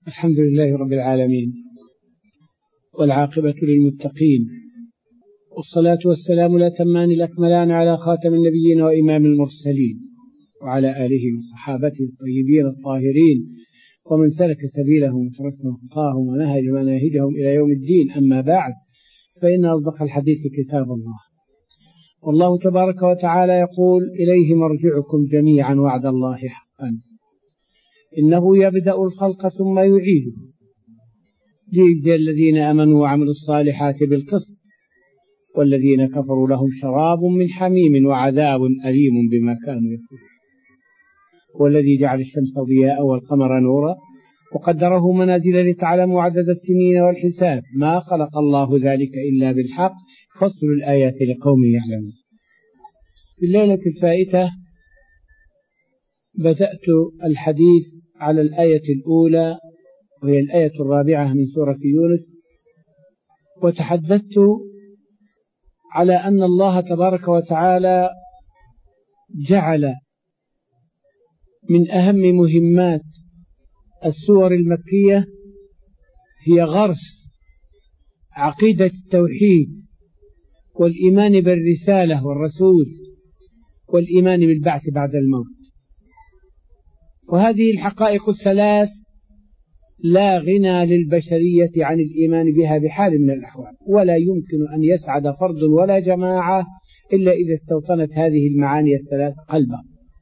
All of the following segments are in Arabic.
الحمد لله رب العالمين، والعاقبة للمتقين، والصلاة والسلام الأتمان الأكملان على خاتم النبيين وإمام المرسلين، وعلى آله وصحابته الطيبين الطاهرين، ومن سلك سبيلهم وتركهم خطاهم ونهج مناهجهم إلى يوم الدين. أما بعد، فإن أصدق الحديث كتاب الله، والله تبارك وتعالى يقول: إليه مرجعكم جميعا وعد الله حقا، إنه يبدأ الخلق ثم يعيده ليجزي الذين آمنوا وعملوا الصالحات بالقسط، والذين كفروا لهم شراب من حميم وعذاب أليم بما كانوا يكفرون. والذي جعل الشمس ضياء والقمر نورا وقدره منازل لتعلموا عدد السنين والحساب، ما خلق الله ذلك إلا بالحق، فصل الآيات لقوم يعلمون. في الليلة الفائتة بدأت الحديث على الآية الأولى، وهي الآية الرابعة من سورة يونس، وتحدثت على أن الله تبارك وتعالى جعل من أهم مهمات السور المكية هي غرس عقيدة التوحيد والإيمان بالرسالة والرسول والإيمان بالبعث بعد الموت. وهذه الحقائق الثلاث لا غنى للبشرية عن الإيمان بها بحال من الأحوال، ولا يمكن أن يسعد فرد ولا جماعة إلا إذا استوطنت هذه المعاني الثلاث قلبا،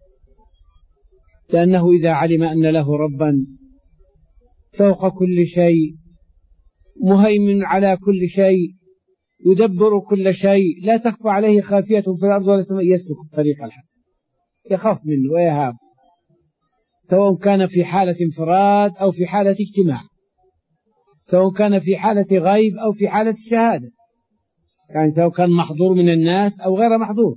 لأنه إذا علم أن له ربا فوق كل شيء، مهيمن على كل شيء، يدبر كل شيء، لا تخفى عليه خافية في الأرض ولا السماء، يسلك الطريق الحسن، يخاف منه ويهاب، سواء كان في حالة انفراد أو في حالة اجتماع، سواء كان في حالة غيب أو في حالة شهادة، يعني سواء كان محظور من الناس أو غير محظور،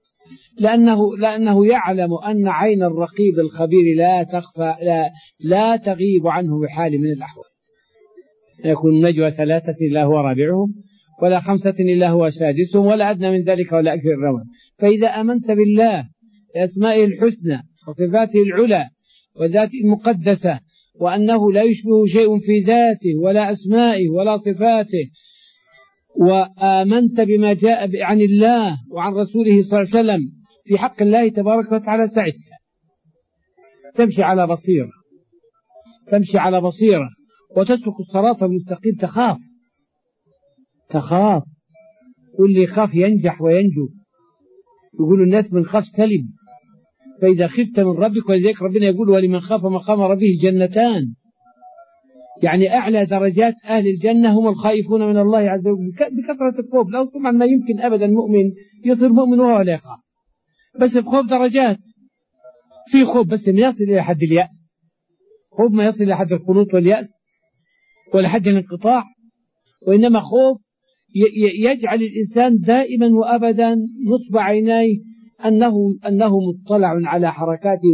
لأنه يعلم أن عين الرقيب الخبير لا تخفى لا تغيب عنه بحال من الأحوال. يكون نجوى ثلاثة إلا هو رابعهم، ولا خمسة إلا هو سادسهم، ولا أدنى من ذلك ولا أكثر روى. فإذا آمنت بالله بأسمائه الحسنى وصفاته العلى وذاته المقدسة، وأنه لا يشبه شيء في ذاته ولا أسمائه ولا صفاته، وآمنت بما جاء عن الله وعن رسوله صلى الله عليه وسلم في حق الله تبارك وتعالى، سعدت. تمشي على بصيرة وتترك الصراط المستقيم. تخاف، واللي يخاف ينجح وينجو. يقول الناس من خاف سلم، فإذا خفت من ربك، ولذلك ربنا يقول: ولمن خاف مقام ربه جنتان، يعني أعلى درجات أهل الجنة هم الخائفون من الله عز وجل بكثرة الخوف. لا طبعا ما يمكن أبدا مؤمن يصير مؤمن وهو لا يخاف، بس الخوف درجات. في خوف بس ما يصل إلى حد اليأس، خوف ما يصل إلى حد القنوط واليأس ولا حد الانقطاع، وإنما خوف يجعل الإنسان دائما وأبدا نصب عينيه أنه مطلع على حركاته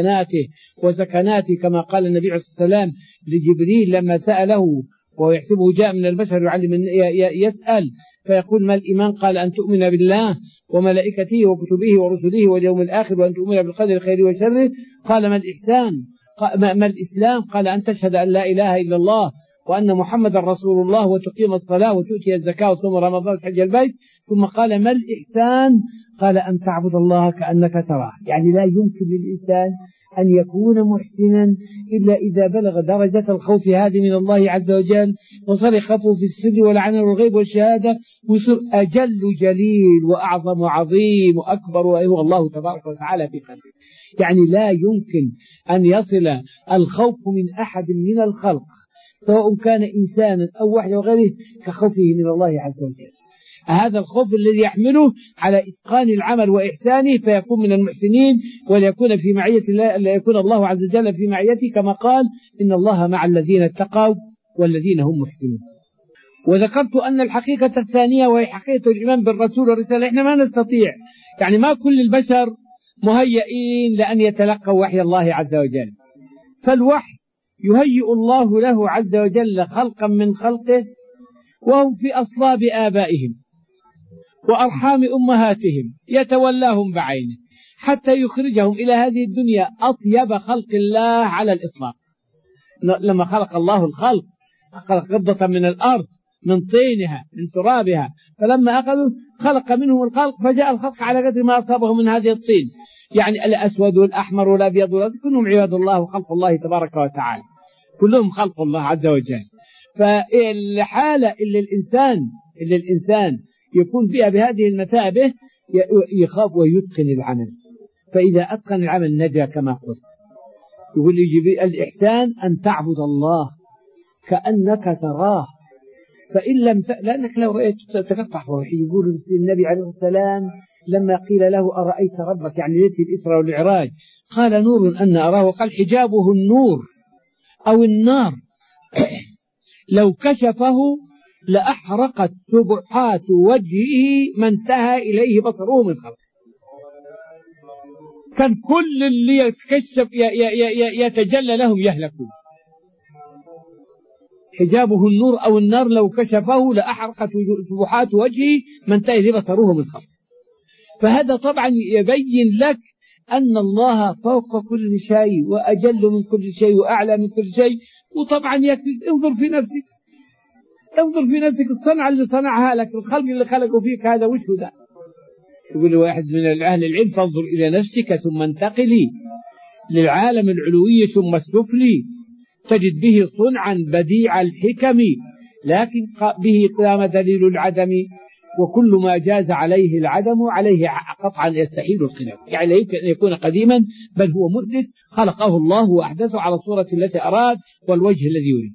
وسكناته كما قال النبي عليه الصلاة والسلام لجبريل لما سأله وهو يحسبه جاء من البشر يعلم يسأل فيقول: ما الإيمان؟ قال: أن تؤمن بالله وملائكته وكتبه ورسله واليوم الآخر، وأن تؤمن بالقدر خيره وشره. قال: ما الإحسان؟ ما الإسلام؟ قال: أن تشهد أن لا إله إلا الله وأن محمد رسول الله، وتقيم الصلاة وتؤتي الزكاة وتصوم رمضان وتحج البيت. ثم قال: ما الإحسان؟ قال: أن تعبد الله كأنك تراه. يعني لا يمكن للإنسان أن يكون محسنا إلا إذا بلغ درجة الخوف هذه من الله عز وجل، وصار يخافه في السر والعلن والغيب والشهادة، ويصير أجل جليل وأعظم وعظيم وأكبر وهو الله تبارك وتعالى في قلبه. يعني لا يمكن أن يصل الخوف من أحد من الخلق، سواء كان إنسانا أو وحده وغيره، كخوفه من الله عز وجل. هذا الخوف الذي يحمله على إتقان العمل وإحسانه، فيكون من المحسنين، وليكون في معية الله، ليكون الله عز وجل في معيته، كما قال: إن الله مع الذين اتقوا والذين هم محسنون. وذكرت أن الحقيقة الثانية وهي حقيقة الإيمان بالرسول والرسالة، إحنا ما نستطيع، يعني ما كل البشر مهيئين لأن يتلقوا وحي الله عز وجل، فالوحي يهيئ الله له عز وجل خلقا من خلقه وهم في أصلاب آبائهم وأرحام أمهاتهم، يتولاهم بعينه حتى يخرجهم إلى هذه الدنيا أطيب خلق الله على الإطلاق. لما خلق الله الخلق خلق قبضة من الأرض من طينها من ترابها، فلما أخذوا خلق منهم الخلق، فجاء الخلق على قدر ما أصابه من هذه الطين، يعني الأسود والأحمر والأبيض والأسود كلهم عباد الله وخلق الله تبارك وتعالى، كلهم خلق الله عز وجل. فالحالة اللي الإنسان يكون بها بهذه المثابة يخاف ويتقن العمل، فإذا أتقن العمل نجا كما قلت. يقول لي الإحسان أن تعبد الله كأنك تراه، فإن لم لأنك لو رأيت تقطع روحي. يقول النبي عليه السلام لما قيل له أرأيت ربك، يعني ليلة الإسراء والمعراج، قال نور أن أراه، وقال حجابه النور أو النار لو كشفه لأحرقت سبحات وجهه ما انتهى إليه بصره من خلقه. كان كل اللي يتكشف يتجلى لهم يهلكون. حجابه النور أو النار لو كشفه لأحرقت سبحات وجهه ما انتهى إليه بصره من خلقه. فهذا طبعا يبين لك أن الله فوق كل شيء وأجل من كل شيء وأعلى من كل شيء. وطبعا انظر في نفسك الصنعة اللي صنعها لك، الخلق اللي خلقوا فيك، هذا وش هو ده؟ يقول واحد من أهل العلم فانظر إلى نفسك ثم انتقلي للعالم العلوي ثم السفلي تجد به صنعا بديع الحكم، لكن به قام دليل العدم، وكل ما جاز عليه العدم عليه قطعا يستحيل القدم، يعني لا يمكن أن يكون قديما، بل هو محدث خلقه الله وأحدثه على الصورة التي أراد والوجه الذي يريد.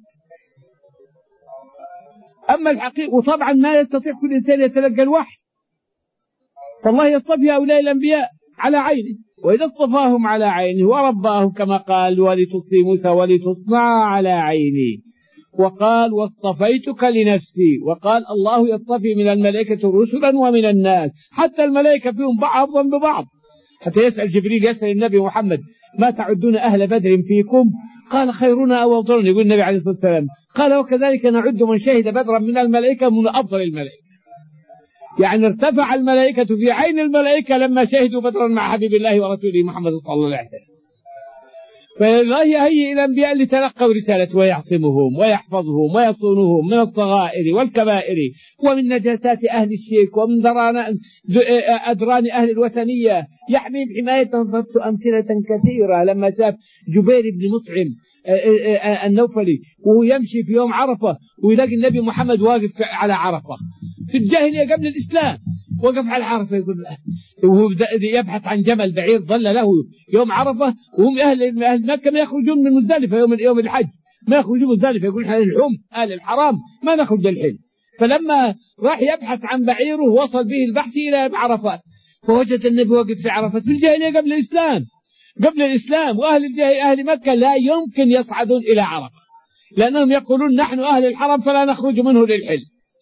أما الحقيقة، وطبعا ما يستطيع كل إنسان يتلقى الوحي، فالله يصطفي هؤلاء الأنبياء على عينه، وإذا اصطفاهم على عينه ورباهم كما قال ولتصفي موسى ولتصنع على عيني، وقال واصطفيتك لنفسي، وقال الله يصطفي من الملائكة رسلا ومن الناس، حتى الملائكة فيهم بعضا ببعض، حتى يسأل جبريل يسأل النبي محمد ما تعدون أهل بدر فيكم؟ قال خيرنا أو أفضلنا، يقول النبي عليه الصلاة والسلام قال وكذلك نعد من شهد بدرا من الملائكة من أفضل الملائكة، يعني ارتفع الملائكة في عين الملائكة لما شهدوا بدرا مع حبيب الله ورسوله محمد صلى الله عليه وسلم. فالله يهيئ الأنبياء لتلقوا رسالة ويعصمهم ويحفظهم ويصونهم من الصغائر والكبائر ومن نجاسات أهل الشرك ومن أدران أهل الوثنية، يحمي بحمايتهم. فبت أمثلة كثيرة لما شاف جبير بن مطعم النوفلي وهو يمشي في يوم عرفة ويلاقي النبي محمد واقف على عرفة في الجاهلية قبل الإسلام، وقف على عرفة يقول وهو يبحث عن جمل بعير ظل له يوم عرفة، وهم أهل مكة ما يخرجون من مزدلفة يوم الحج، ما يخرجون مزدلفة، يقول احنا الحمص أهل الحرام ما نخرج للحج. فلما راح يبحث عن بعيره وصل به البحث إلى عرفات، فوجد النبي واقف في عرفة في الجاهلية قبل الإسلام. أهل مكة لا يمكن يصعدون إلى عرفة لأنهم يقولون نحن أهل الحرم فلا نخرج منه للحج.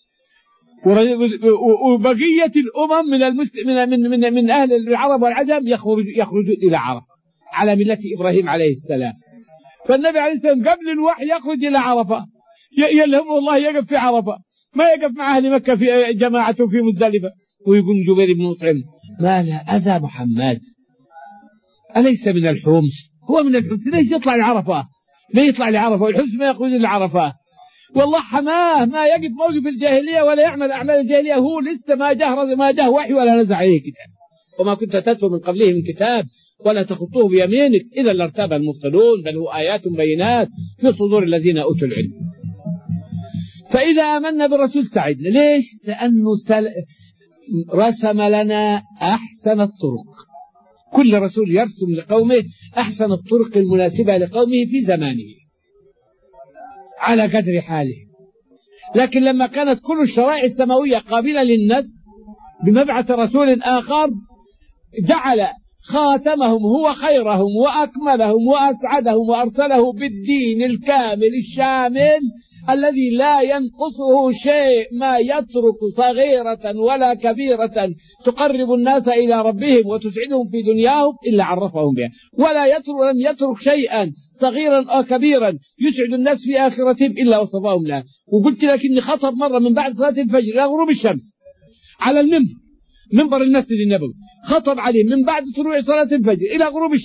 وبقية الأمم من أهل العرب والعجم يخرجون إلى عرفة على ملة إبراهيم عليه السلام. فالنبي عليه السلام قبل الوحي يخرج إلى عرفة، يلهم الله يقف في عرفة، ما يقف مع أهل مكة في جماعته في مزدلفة. ويقول جبير بن مطعم ما لا أذى محمد أليس من الحمص؟ هو من الحمص، ليش يطلع لعرفة؟ ليه يطلع لعرفة والحمص ما يخرج لعرفة؟ والله حماه ما يقف موقف الجاهلية ولا يعمل أعمال الجاهلية، هو لسه ما جه وحي ولا نزع عليه كتاب، وما كنت تتلو من قبله من كتاب ولا تخطوه بيمينك إذا لارتاب المبطلون، بل هو آيات بينات في صدور الذين أوتوا العلم. فإذا آمنا بالرسول سعدنا. ليش؟ لأنه رسم لنا أحسن الطرق، كل رسول يرسم لقومه أحسن الطرق المناسبة لقومه في زمانه على قدر حاله. لكن لما كانت كل الشرائع السماوية قابلة للنسخ بمبعث رسول آخر جعل خاتمهم هو خيرهم وأكملهم وأسعدهم وأرسله بالدين الكامل الشامل الذي لا ينقصه شيء، ما يترك صغيرة ولا كبيرة تقرب الناس إلى ربهم وتسعدهم في دنياهم إلا عرفهم بها، لم يترك شيئا صغيرا أو كبيرا يسعد الناس في آخرتهم إلا وصفهم له. وقلت لك إني خطب مرة من بعد صلاة الفجر إلى غروب الشمس على منبر المسجد النبوي، خطب عليه من بعد طلوع صلاة الفجر إلى غروب الشمس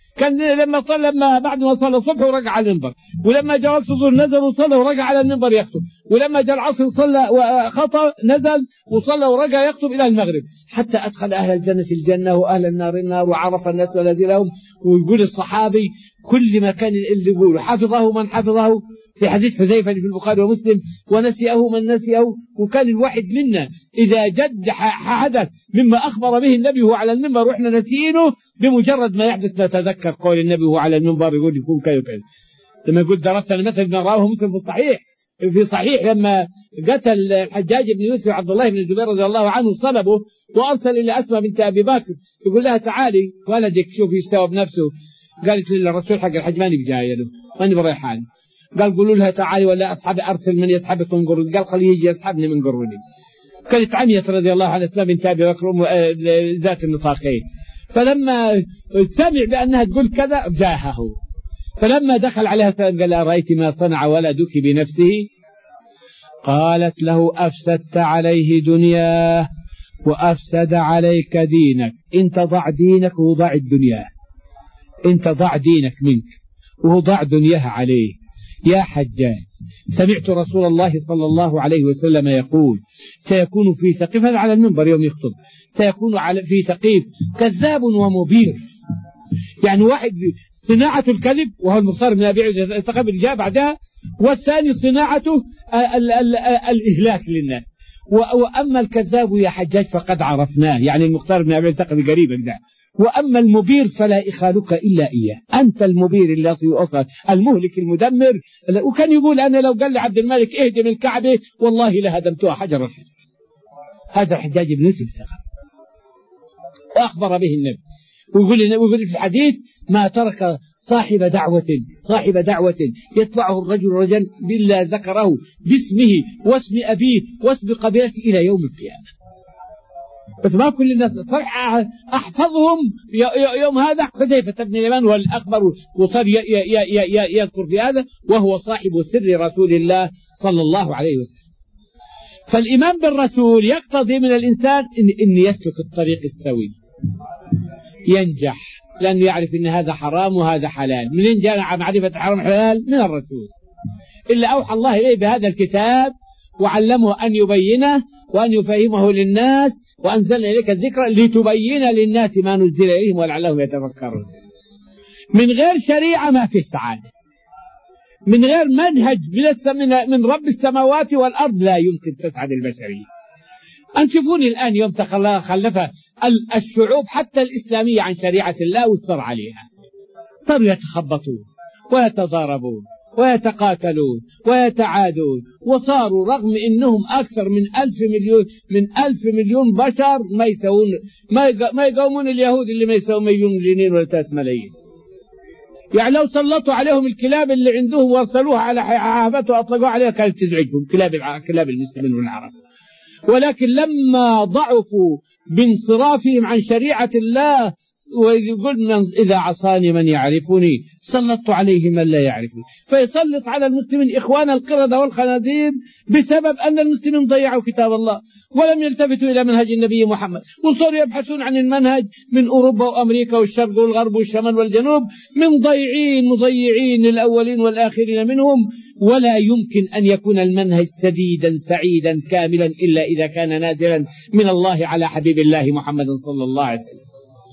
كان لما بعد ما صلى الصبح ورجع على المنبر، ولما جاء وقت الظهر نزل وصلى ورجع على المنبر يخطب، ولما جاء العصر صلى وخطب نزل وصلى ورجع يخطب إلى المغرب، حتى أدخل أهل الجنة الجنة وأهل النار النار، وعرف الناس ونزلهم. ويقول الصحابي كل ما كان اللي يقول حفظه من حفظه، في حديث حذيفة في البخاري ومسلم، ونسيه من نسيه. وكان الواحد منا إذا جد حدث مما أخبر به النبي هو على المنبر وإحنا نسينه، بمجرد ما يحدث نتذكر قول النبي هو على المنبر يقول يكون كذا وكذا. لما يقول ضربت المثل بما رواه مسلم في صحيح لما قتل الحجاج بن يوسف عبد الله بن الزبير رضي الله عنه، صلبه وأرسل إلى أسماء بنت أبي بكر يقول لها تعالي ولدك شوفي يستوى بنفسه. قالت للرسول حق الحج ماني بجايه له ماني بريحان. قال قولوا لها تعالي ولا أصحابي أرسل من يسحبك من قروني. قال خليه يجي يسحبني من قروني. كانت عمية رضي الله عنها أسماء بنت أبي بكر ذات النطاقين، فلما سمع بأنها تقول كذا جاهه، فلما دخل عليها السلام قال أرأيت ما صنع ولدك بنفسه؟ قالت له أفسدت عليه دنياه وأفسد عليك دينك، انت ضع دينك وضع الدنيا، انت ضع دينك منك وضع دنياها عليه. يا حجاج سمعت رسول الله صلى الله عليه وسلم يقول سيكون في ثقيف على المنبر يوم يخطب، سيكون في ثقيف كذاب ومبير، يعني واحد صناعة الكذب وهو المختار من أبي الثقب اللي جاء بعدها، والثاني صناعته الإهلاك للناس. وأما الكذاب يا حجاج فقد عرفناه، يعني المختار من أبي الثقب قريبا ده. وأما المبير فلا إخالك إلا إياه، أنت المبير الذي أصل المهلك المدمر. وكان يقول أنا لو قال لعبد الملك اهدم الكعبة والله لهدمتها حجر الحجر. هذا الحجاج بن يوسف الثقفي وأخبر به النبي. ويقول في الحديث ما ترك صاحب دعوة يتبعه الرجل رجل بالله ذكره باسمه واسم أبيه واسم قبيلته إلى يوم القيامة. بس ما كل الناس صرح أحفظهم يوم هذا حذيفة بن اليمان والأخبر، وصار يذكر في هذا وهو صاحب سر رسول الله صلى الله عليه وسلم. فالإيمان بالرسول يقتضي من الإنسان إن يسلك الطريق السوي ينجح، لأنه يعرف إن هذا حرام وهذا حلال. منين جاء معرفة حرام وحلال؟ من الرسول، إلا أوحى الله إليه بهذا الكتاب وعلمه أن يبينه وأن يفهمه للناس، وأنزلنا إليك الذكر لتبين للناس ما نزل إليهم ولعلهم يتفكرون. من غير شريعة ما في سعادة، من غير منهج من رب السماوات والأرض لا يمكن تسعد البشرية. أنشوفوني الآن يوم خلف الشعوب حتى الإسلامية عن شريعة الله واستر عليها، صاروا يتخبطون ويتضاربون ويتقاتلون ويتعادون، وصاروا رغم إنهم أكثر من 1000 مليون بشر ما يقومون اليهود اللي ما يسوون مليون جنين ولا 3 ملايين. يعني لو سلطوا عليهم الكلاب اللي عندهم وارسلوها على حافته وأطلقوا عليها كانت تزعجهم كلاب المسلمين والعرب. ولكن لما ضعفوا بانصرافهم عن شريعة الله ويقول إذا عصاني من يعرفني سلطت عليه من لا يعرفني، فيسلط على المسلمين إخوان القردة والخنازير بسبب أن المسلمين ضيعوا كتاب الله ولم يلتفتوا إلى منهج النبي محمد، وصاروا يبحثون عن المنهج من أوروبا وأمريكا والشرق والغرب والشمال والجنوب، من مضيعين الأولين والآخرين منهم. ولا يمكن أن يكون المنهج سديدا سعيدا كاملا إلا إذا كان نازلا من الله على حبيب الله محمد صلى الله عليه وسلم.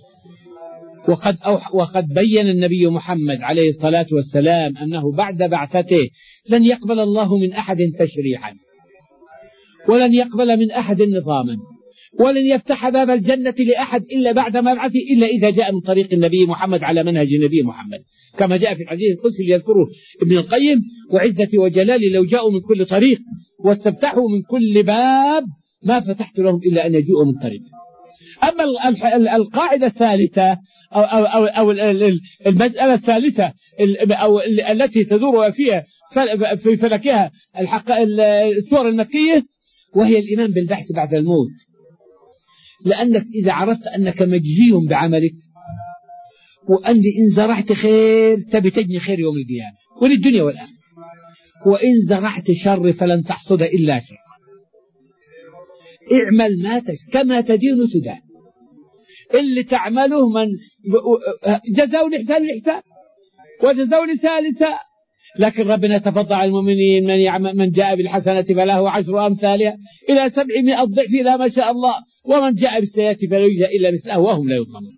وقد بين النبي محمد عليه الصلاة والسلام أنه بعد بعثته لن يقبل الله من أحد تشريعا، ولن يقبل من أحد نظاما، ولن يفتح باب الجنة لأحد إلا بعد مبعثه إلا إذا جاء من طريق النبي محمد على منهج النبي محمد، كما جاء في الحديث القدسي ليذكره ابن القيم وعزتي وجلالي لو جاءوا من كل طريق واستفتحوا من كل باب ما فتحت لهم إلا أن يجوءوا من طريق. أما القاعدة الثالثة أو المسألة الثالثة أو التي تدور فيها في فلكها السور المكية، وهي الإيمان بالبعث بعد الموت. لأنك إذا عرفت أنك مجزي بعملك وأن إن زرعت خير تبي تجني خير يوم القيامة وللدنيا والآخرة، وإن زرعت شر فلن تحصد إلا شر. اعمل ما كما تدين تدان. اللي تعمله من جزاء الإحسان الإحسان وجزاء الإساءة الإساءة. لكن ربنا تفضل على المؤمنين من جاء بالحسنة فله 10 أمثالها إلى 700 ضعف إلى ما شاء الله، ومن جاء بالسيئة فلا يجزى إلا مثلها وهم لا يظلمون.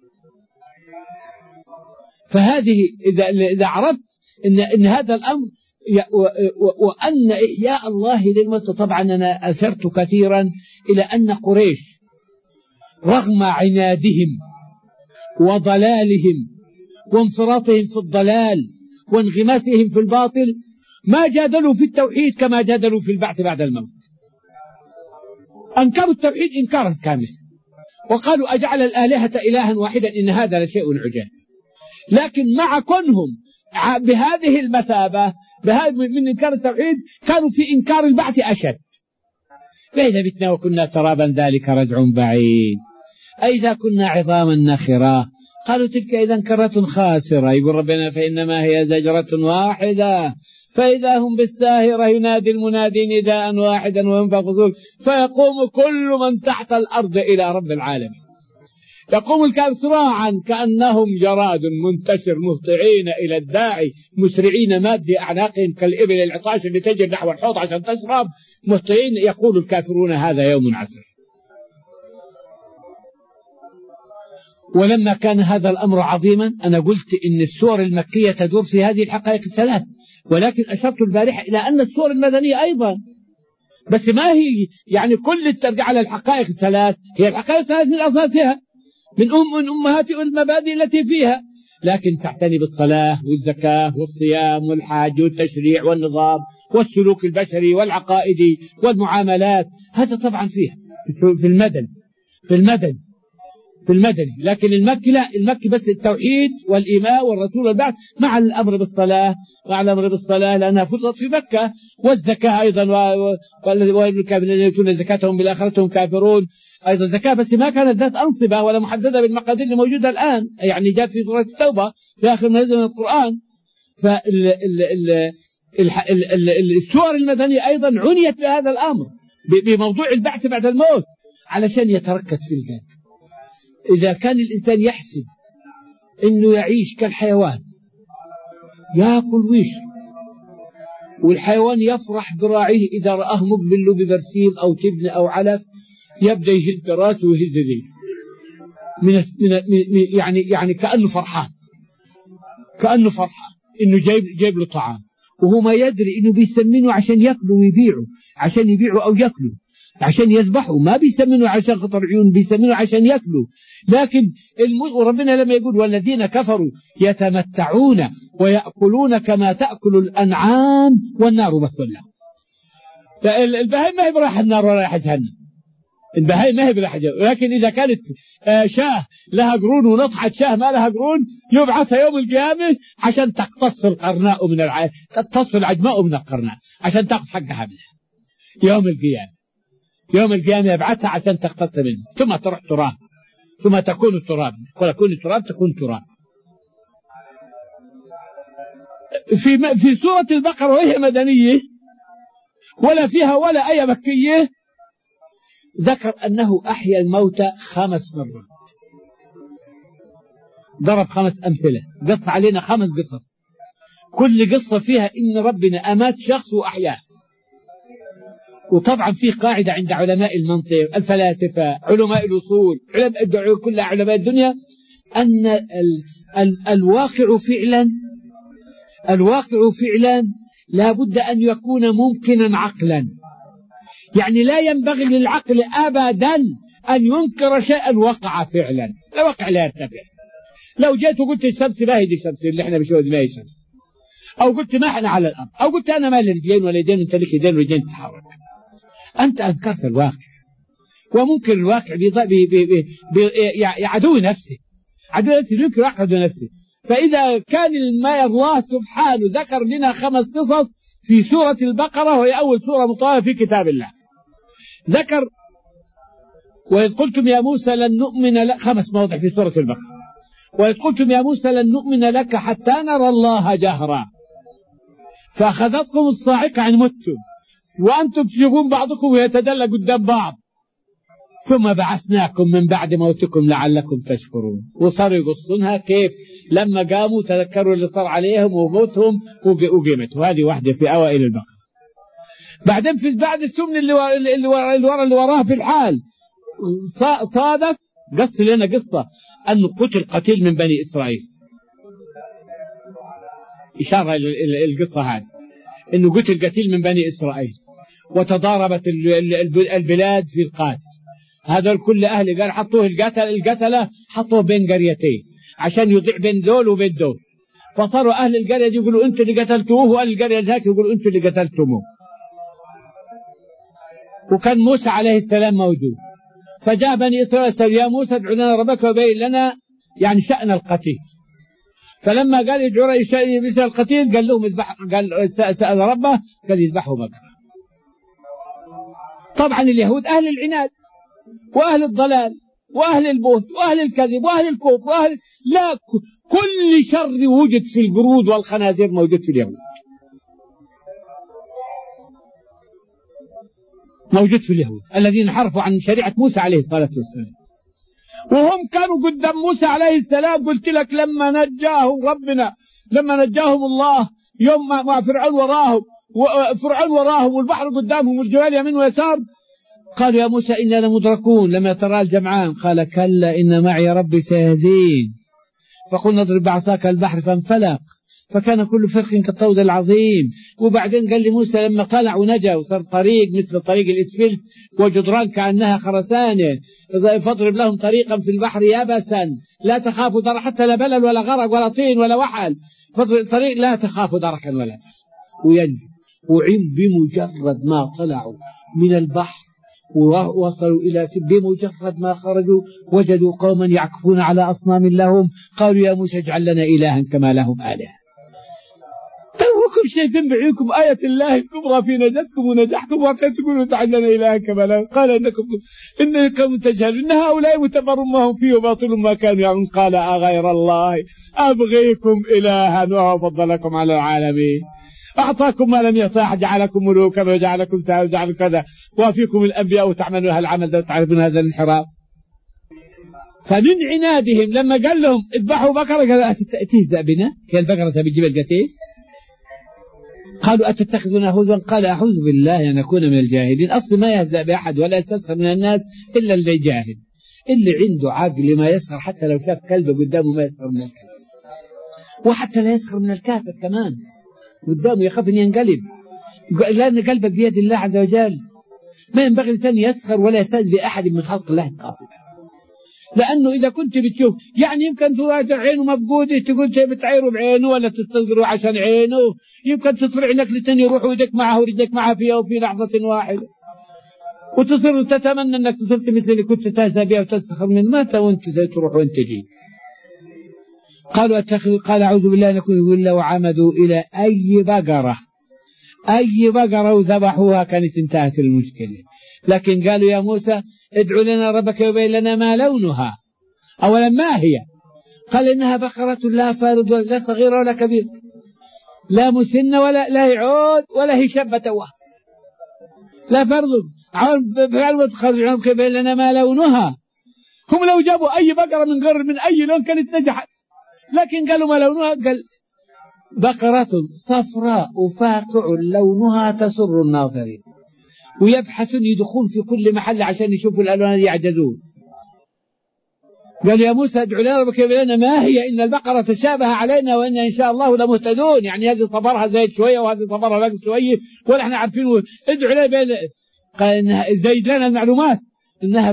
فهذه إذا عرفت إن هذا الأمر وأن إحياء الله للموتى. طبعا أنا أشرت كثيرا إلى أن قريش رغم عنادهم وضلالهم وانفراطهم في الضلال وانغماسهم في الباطل ما جادلوا في التوحيد كما جادلوا في البعث بعد الموت. أنكروا التوحيد إنكارا كاملا وقالوا أجعل الآلهة إلها واحدا إن هذا لشيء عجاب. لكن مع كونهم بهذه المثابة من إنكار التوحيد كانوا في إنكار البعث أشد. فإذا بتنا وكنا ترابا ذلك رجع بعيد، أئذا كنا عظاما نخرة قالوا تلك إذا كرة خاسرة. يقول ربنا فإنما هي زجرة واحدة فإذا هم بالساهرة ينادي المنادي نداء واحدا وينفخ الصور فيقوم كل من تحت الأرض إلى رب العالمين. يقوم الكافر صراعا كأنهم جراد منتشر مهطعين إلى الداعي مسرعين مادي أعناقهم كالإبل العطاش اللي تجري نحو الحوض عشان تشرب مهطعين. يقول الكافرون هذا يوم عسر. ولما كان هذا الأمر عظيما أنا قلت إن السور المكية تدور في هذه الحقائق الثلاث، ولكن أشرت البارحة إلى أن السور المدنية أيضا، بس ما هي يعني كل ترجع على الحقائق الثلاث، هي الحقائق الثلاث من أساسها من أمهات المبادئ التي فيها، لكن تعتني بالصلاة والزكاة والصيام والحاج والتشريع والنظام والسلوك البشري والعقائدي والمعاملات. هذا طبعا فيها في المدني لكن المكي لا، المكي بس التوحيد والإيمان والرسول والبعث مع الأمر بالصلاة لأنها فرضت في مكة، والزكاة أيضا والذين يؤتون زكاتهم بالآخرة هم كافرون أيضا زكاة، بس ما كانت ذات أنصبة ولا محددة بالمقادير اللي موجودة الآن، يعني جاءت في سورة التوبة في آخر ما نزل من القرآن. فالسور المدنية أيضا عنيت بهذا الأمر بموضوع البعث بعد الموت علشان يتركز في الجانب. إذا كان الإنسان يحسب إنه يعيش كالحيوان يأكل ويشرب، والحيوان يفرح براعيه إذا رآه مقبل له ببرسيم أو تبن أو علف يبدأ يهز راسه ويهز ذي يعني كأنه فرحان إنه جايب له طعام، وهو ما يدري إنه بيسمنه عشان يأكله ويبيعه، عشان يبيعه أو يأكله، عشان يذبحه، ما بيسمنه عشان خطر عيون، بيسمنه عشان يأكله. لكن وربنا لما يقول والذين كفروا يتمتعون ويأكلون كما تأكل الأنعام والنار مثوى لهم. فالبهائم ما هي براح النار ولا رايح جهنم، البهائم ما هي براح جهنم، لكن إذا كانت شاه لها قرون ونطحت شاه ما لها قرون يبعثها يوم القيامة عشان تقتص القرناء تقتص العجماء من القرناء عشان تأخذ حقها منها يوم القيامة يبعثها عشان تقتص منه، ثم تروح تراب، ثم تكون التراب، تكون التراب تكون تراب. في سورة البقرة وهي مدنية ولا فيها ولا آية مكية ذكر أنه أحيا الموتى 5 مرات، ضرب 5 أمثلة، قص علينا 5 قصص، كل قصة فيها إن ربنا أمات شخص وأحياه. وطبعا في قاعدة عند علماء المنطق الفلاسفة علماء الأصول كل علماء الدنيا أن الواقع فعلا لا بد أن يكون ممكنا عقلا، يعني لا ينبغي للعقل أبدا أن ينكر شيئا وقع فعلا، الواقع لا يرتفع. لو جيت وقلت الشمس ما هي دي الشمس اللي احنا بنشوفها ما هي الشمس، أو قلت ما احنا على الأرض، أو قلت أنا ما لي رجلين ولا يدين وانت لك يدين ورجلين تتحرك، أنت أنكرت الواقع. وممكن الواقع عدو نفسه ينكر عدو نفسه. فإذا كان ما الله سبحانه ذكر لنا 5 قصص في سورة البقرة وهي أول سورة مطولة في كتاب الله، ذكر وإذ قلتم يا موسى لن نؤمن لك، 5 مواضع في سورة البقرة، وإذ قلتم يا موسى لن نؤمن لك حتى نرى الله جهرا فأخذتكم الصاعقة عن متم وأنتم تشوفون بعضكم ويتدلى قدام بعض ثم بعثناكم من بعد موتكم لعلكم تشكرون. وصاروا يقصونها كيف لما قاموا تذكروا اللي صار عليهم وموتهم وقيمت. وهذه واحدة في أوائل البقرة. بعدين في بعد السمن اللي وراها في الحال صادف قص لنا قصة أنه قتل قتيل من بني إسرائيل. إشارة القصة هذه أنه قتل قتيل من بني إسرائيل وتضاربت البلاد في القاتل. هذا الكل أهل قال حطوه القتلة حطوه بين قريتين عشان يضيع بين دول وبين دول. فصاروا أهل القرية يقولوا أنتوا اللي قتلتوه وأهل القرية ذاك يقولوا أنتوا اللي قتلتموه. وكان موسى عليه السلام موجود. فجاء بني إسرائيل يا موسى ادع لنا ربك وبين لنا يعني شأن القتيل. فلما قال يدعوا يشأن القتيل قال لهم اذبح. قال سأل ربه قال يذبحوا بقرة. طبعا اليهود أهل العناد وأهل الضلال وأهل البهت وأهل الكذب وأهل الكفر وأهل لا كل شر وجد في القرود والخنازير موجود في اليهود. موجود في اليهود الذين حرفوا عن شريعة موسى عليه الصلاة والسلام. وهم كانوا قدام موسى عليه السلام. قلت لك لما نجاهم ربنا لما نجاهم الله يوم ما فرعون وراهم والبحر قدامهم والجبال يمين ويسار قالوا يا موسى إنا لمدركون لما ترى الجمعان قال كلا إن معي ربي سيهدين. فقلنا اضرب بعصاك البحر فانفلق فكان كل فرق كالطود العظيم. وبعدين قال لي موسى لما طلع ونجا وصار طريق مثل طريق الإسفلت وجدران كأنها خرسانة فاضرب لهم طريقا في البحر يبسا لا تخافوا دركا حتى لا بلل ولا غرق ولا طين ولا وحل فاضرب طريق لا تخافوا دركا ولا تخافوا وينجو. وعم بمجرد ما طلعوا من البحر ووصلوا إلى بمجرد ما خرجوا وجدوا قوما يعكفون على أصنام لهم قالوا يا موسى اجعل لنا إلها كما لهم آلهة. توكم شايفين بعينكم آية الله الكبرى في نجاتكم ونجاحكم وكان تقولوا اجعل لنا إلها كما لهم. قال إنكم تجهلون إن هؤلاء متبر ما هم فيه وباطل ما كانوا يعملون. قال أغير الله أبغيكم إلها وهو فضلكم على العالمين أعطاكم ما لم يعطى أحد جعلكم ملوكا وجعلكم سائر وجعلكم كذا وفيكم الأنبياء وتعملون هالعمل ده وتعرفون هذا الانحراف. فمن عنادهم لما قال لهم اذبحوا بقرة قالوا أتستهزأ بنا هي البقرة بتجيب القتيل. قالوا أتتخذنا هزوا قال أعوذ بالله أن أكون من الجاهلين. أصل ما يهزأ بأحد ولا يستسخر من الناس إلا اللي جاهل اللي عنده عقل ما يسخر حتى لو شاف كلبه قدامه ما يسخر من الكلب وحتى لا يسخر من الكافر كمان قدامه يخاف أن ينقلب لأن قلبك بيد الله عز وجل. ما ينبغي الإنسان يسخر ولا يستهزئ بأحد من خلق الله القاطع. لأنه إذا كنت بتشوف يعني يمكن تراجع عينه مفقودة تقول شيء بتعيره بعينه ولا تستنقره عشان عينه يمكن تصر عينك لتاني يروح ويدك معه ورجلك معه فيها وفي لحظة واحدة وتصر تتمنى أنك تصرت مثل اللي كنت تستهزئ بها وتستخر من متى وانت تروح وانت جي. قالوا قال أعوذ بالله نكون يقول له وعمدوا إلى أي بقرة وذبحوها كانت انتهت المشكلة. لكن قالوا يا موسى ادعو لنا ربك يبين لنا ما لونها. أولا ما هي؟ قال إنها بقرة لا فارض ولا صغيرة ولا كبير لا مسنة ولا لا عود ولا هي شابة وهم لا فرض عود خرج يبين لنا ما لونها. هم لو جابوا أي بقرة من أي لون كانت نجحت لكن قالوا ما لونها. قال بقرة صفراء وفاقع لونها تسر الناظرين. ويبحثون يدخون في كل محل عشان يشوفوا الألوان يعجزون. قال يا موسى ادعو لنا ربك يبين لنا ما هي إن البقرة تشابه علينا وإن إن شاء الله لمهتدون. يعني هذه صبرها زايد شوية وهذه صبرها باقي شوية ونحن عارفين ادعو لنا بين. قال إنها زايد لنا المعلومات إنها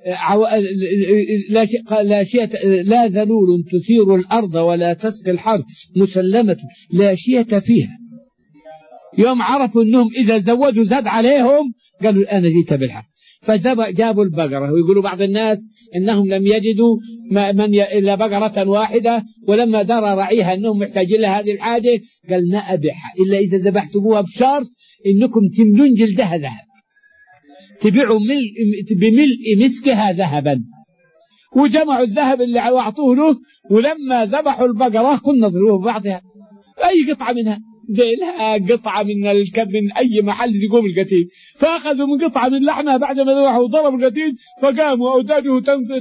لا ذلول تثير الأرض ولا تسقي الحرث مسلمة لا شية فيها. يوم عرفوا أنهم إذا زودوا زاد عليهم قالوا الآن جئت بالحق فجابوا البقرة. ويقولوا بعض الناس إنهم لم يجدوا إلا بقرة واحدة ولما درى رعيها أنهم محتاجين لها هذه الحاجة قال نأبحها إلا إذا ذبحتموها بشرط إنكم تملون جلدها ذهب تبيعوا بملء مسكها ذهبا. وجمعوا الذهب اللي أعطوه له ولما ذبحوا البقرة كنا نضربوه ببعضها أي قطعة منها لها قطعة من من أي محل يقوم القتيل، فأخذوا من قطعة من لحمها بعد ما ذبحوا وضربوا القتيل، فقاموا أوداده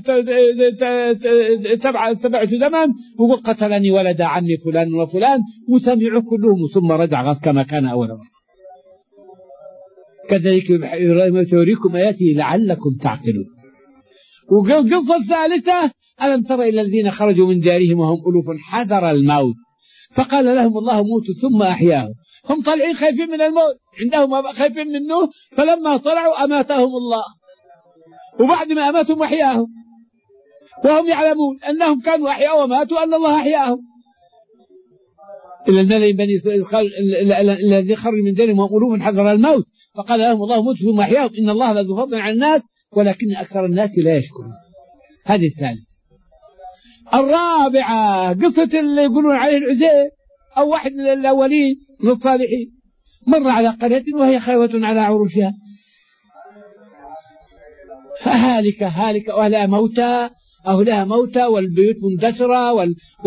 تبعت دما وقل قتلني ولد عمي فلان وفلان، وسمعوا كلهم ثم رجع غض كما كان أول مرة. كذلك يوريكم آياته لعلكم تعقلون. والقصة الثالثة: ألم تر إلى الذين خرجوا من ديارهم وهم ألوف حذر الموت فقال لهم الله موتوا ثم أحياهم. هم طالعين خايفين من الموت، عندهم خايفين منه، فلما طلعوا أماتهم الله، وبعد ما أماتهم أحياهم، وهم يعلمون أنهم كانوا أحياء وماتوا أن الله أحياهم. إلا الملأ بني الذين خرجوا من ديارهم وهم ألوف حذر الموت فقال لهم الله موتوا ثم أحياهم إن الله لذو فضل على الناس ولكن أكثر الناس لا يشكرون. هذه الثالثة. الرابعة قصة اللي يقولون عليه العزير أو واحد من الأولين من الصالحين، مر على قرية وهي خاوية على عروشها هالكة أهلها موتى والبيوت مندثرة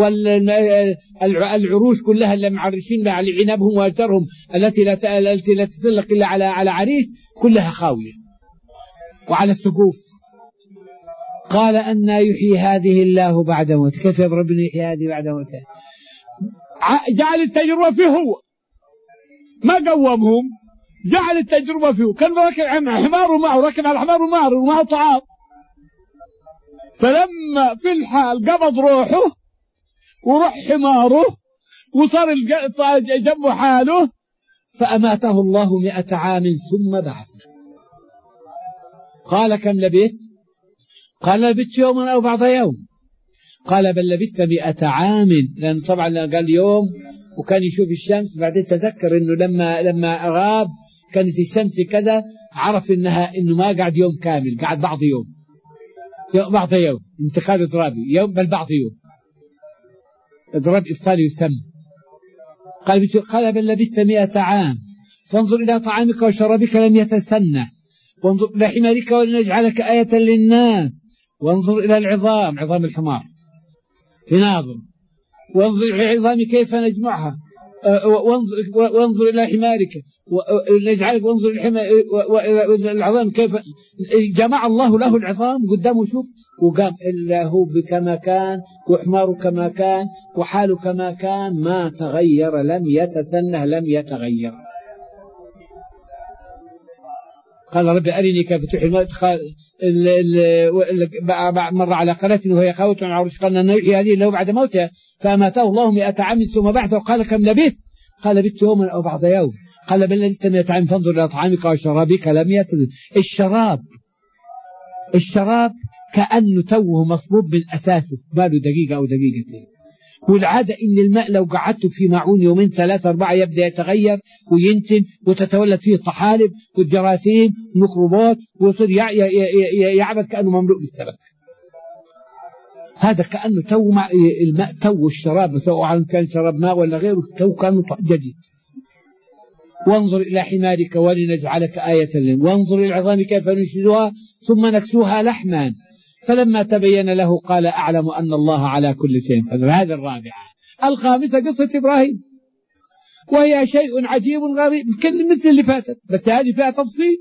والعروش كلها اللي معرشين على عنبهم وأشجارهم التي لا تسلق إلا على عريش كلها خاوية وعلى السقوف. قال أن يحيي هذه الله بعد موت، كيف ربنا يحيي هذه بعد موتها؟ جعل التجربة فيه، هو ما قومهم، جعل التجربة فيه. كان راكب حمار معه، ركب على الحمار ومعه طعام، فلما في الحال قبض روحه وروح حماره وصار جنبه حاله فأماته الله 100 عام ثم بعثه. قال كم لبثت؟ قال لبثت يوما أو بعض يوم. قال بل لبثت 100 عام، لأن طبعا قال يوم وكان يشوف الشمس، بعدين تذكر إنه لما غاب كانت الشمس كذا، عرف إنه ما قعد يوم كامل، قعد بعض يوم انتقال إضرابي يوم بل بعض يوم، إضراب إبطالي يسمى. قال بل لبثت 100 عام فانظر إلى طعامك وشرابك لم يتسنى، وانظر إلى حمارك ولنجعلك آية للناس، وانظر إلى عظام الحمار لناظر، وانظر إلى العظام كيف نجمعها، وانظر إلى حمارك ونجعلك، وانظر إلى العظام كيف جمع الله له العظام قدامه، شوف، وقام إلا هو كما كان وحماره كما كان وحاله كما كان، ما تغير، لم يتسنه، لم يتغير. قال ربي أرني كيف تحيي الموت. قال مر على قرية وهي خاوية على عروشها قال أن يحيي هذه الله بعد موتها فأماته الله 100 عام ثم بعثه. قال كم لبثت؟ قال لبثت يوما أو بعض يوم. قال بل لبثت 100 عام فانظر إلى طعامك وشرابك لم يتسنه. الشراب كأنه توه مصبوب من أساسه، باله دقيقة أو دقيقتين، والعادة إن الماء لو قعدته في معون يومين 3 4 يبدأ يتغير وينتن وتتولد فيه الطحالب والجراثيم والميكروبات ويصير يعبث كأنه مملوء بالسمك. هذا كأنه الماء تو الشراب، سواء كان شراب ماء ولا غيره، تو كأنه جديد. وانظر إلى حمارك ولنجعلك آية لهم، وانظر إلى العظام كيف ننشزها ثم نكسوها لحما، فلما تبين له قال أعلم أن الله على كل شيء قدير. هذه الرابعة. الخامسة قصة إبراهيم، وهي شيء عجيب غريب مثل اللي فاتت، بس هذه فيها تفصيل.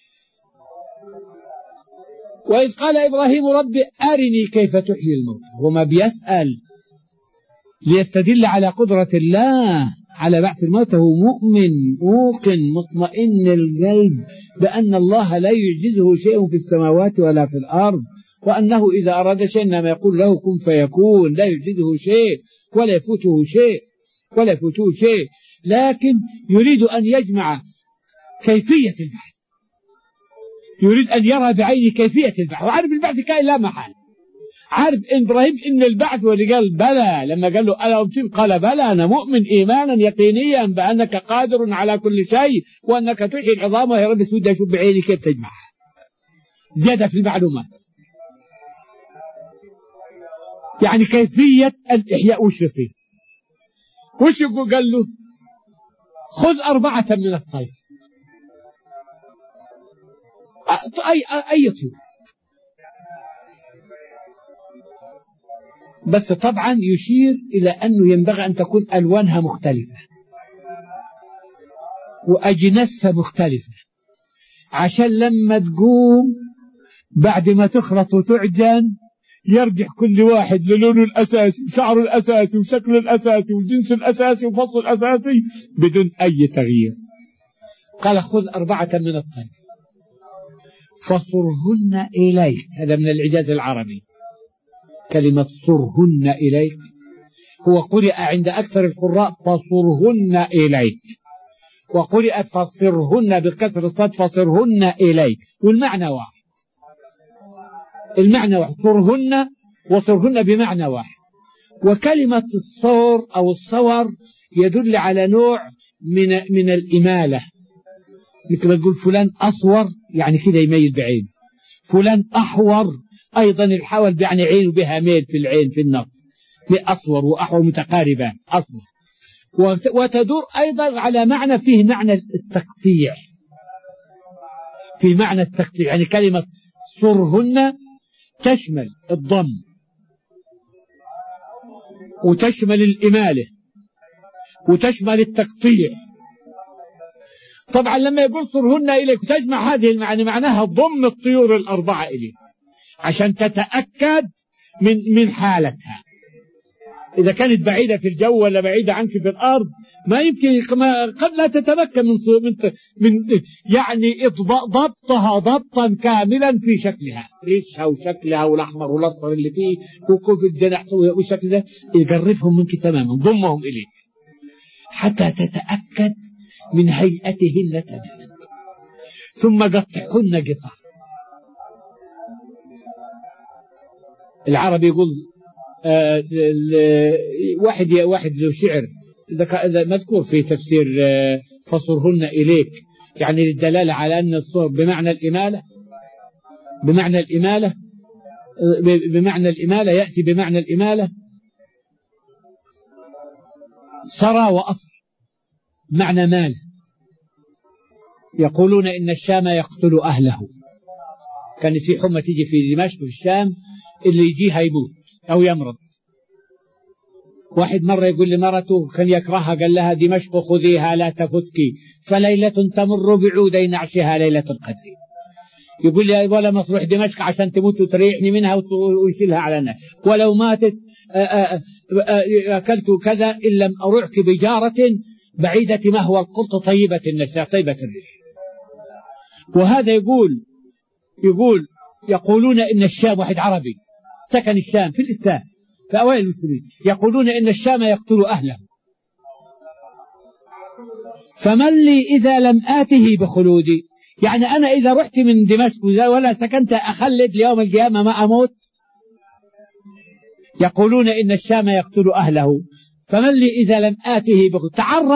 وإذ قال إبراهيم ربي أرني كيف تحيي الموت، وما بيسأل ليستدل على قدرة الله على بعث الموت، هو مؤمن موقن مطمئن القلب بأن الله لا يعجزه شيء في السماوات ولا في الأرض، وأنه إذا أراد شيء إنما يقول له كن فيكون، لا يعجزه شيء ولا يفوته شيء، لكن يريد أن يجمع كيفية البحث، يريد أن يرى بعين كيفية البحث، وعارف البحث كائن لا محال، عارف إبراهيم إن البعث، واللي قال بلى لما قال له ألا أبتم قال بلى أنا مؤمن إيمانا يقينيا بأنك قادر على كل شيء وأنك تحيي العظام، وهي رب سودة أشوف بعيني كيف تجمعها، زيادة في المعلومات. يعني كيفية الإحياء وش يصير، وش يقول؟ قال له خذ 4 من الطير، أي طير، بس طبعا يشير إلى أنه ينبغي أن تكون ألوانها مختلفة، وأجناسها مختلفة، عشان لما تقوم بعد ما تخلط وتعجن يرجع كل واحد للونه الأساسي وشعره الأساسي وشكله الأساسي وجنسه الأساسي وفصله الأساسي بدون أي تغيير. قال خذ 4 من الطير فصرهن إليك. هذا من الإعجاز العربي، كلمة صرهن إليك هو قرئ عند أكثر القراء فصرهن إليك، وقرئت فصرهن بكسر الصاد فصرهن إليك، والمعنى واحد، المعنى واحد، صرهن وصرهن بمعنى واحد. وكلمة الصور أو الصور يدل على نوع من الإمالة، مثل ما تقول فلان أصور يعني كده يميل بعين، فلان أحور أيضا الحول يعني عين بها ميل في العين في النص، أصور وأحور متقاربان أصور. وتدور أيضا على معنى فيه معنى التقطيع، في معنى التقطيع، يعني كلمة صرهن تشمل الضم وتشمل الإمالة وتشمل التقطيع. طبعا لما يقول صرهن إليك تجمع هذه المعنى، معناها ضم الطيور ال4 إليك عشان تتأكد من حالتها. إذا كانت بعيدة في الجو ولا بعيدة عنك في الأرض ما يمكن، قد لا تتمكن من يعني ضبطها ضبطا كاملا في شكلها، ريشها وشكلها والأحمر والأصفر اللي فيه وكوف الجناح وشكل ده، يقربهم منك تماما، ضمهم إليك حتى تتأكد من هيئتهن تماما، ثم قطعهن قطع. العربي يقول واحد له شعر إذا مذكور في تفسير فصرهن إليك، يعني للدلالة على أن الصور بمعنى الإمالة، بمعنى الإمالة يأتي بمعنى الإمالة سرى وأصر، معنى مال. يقولون إن الشام يقتل أهله، كان في حمى تيجي في دمشق في الشام اللي يجيها يموت أو يمرض. واحد مرة يقول لمرته كان يكرهها قال لها دمشق خذيها لا تفتكي فليلة تمر بعودي نعشها ليلة القدر. يقول لي ولا ما تروح دمشق عشان تموت وتريحني منها ويشيلها على الناس، ولو ماتت أكلت كذا إن لم أرعك بجارة بعيدة مهوى القرط طيبة النشاء طيبة الريح. وهذا يقولون إن الشام، واحد عربي سكن الشام في الإسلام في أوائل المسلمين، يقولون إن الشام يقتل أهله، فمن لي إذا لم آته بخلودي، يعني أنا إذا رحت من دمشق ولا سكنت أخلد ليوم القيامة ما أموت. يقولون إن الشام يقتل أهله فمن لي إذا لم آته بخلودي.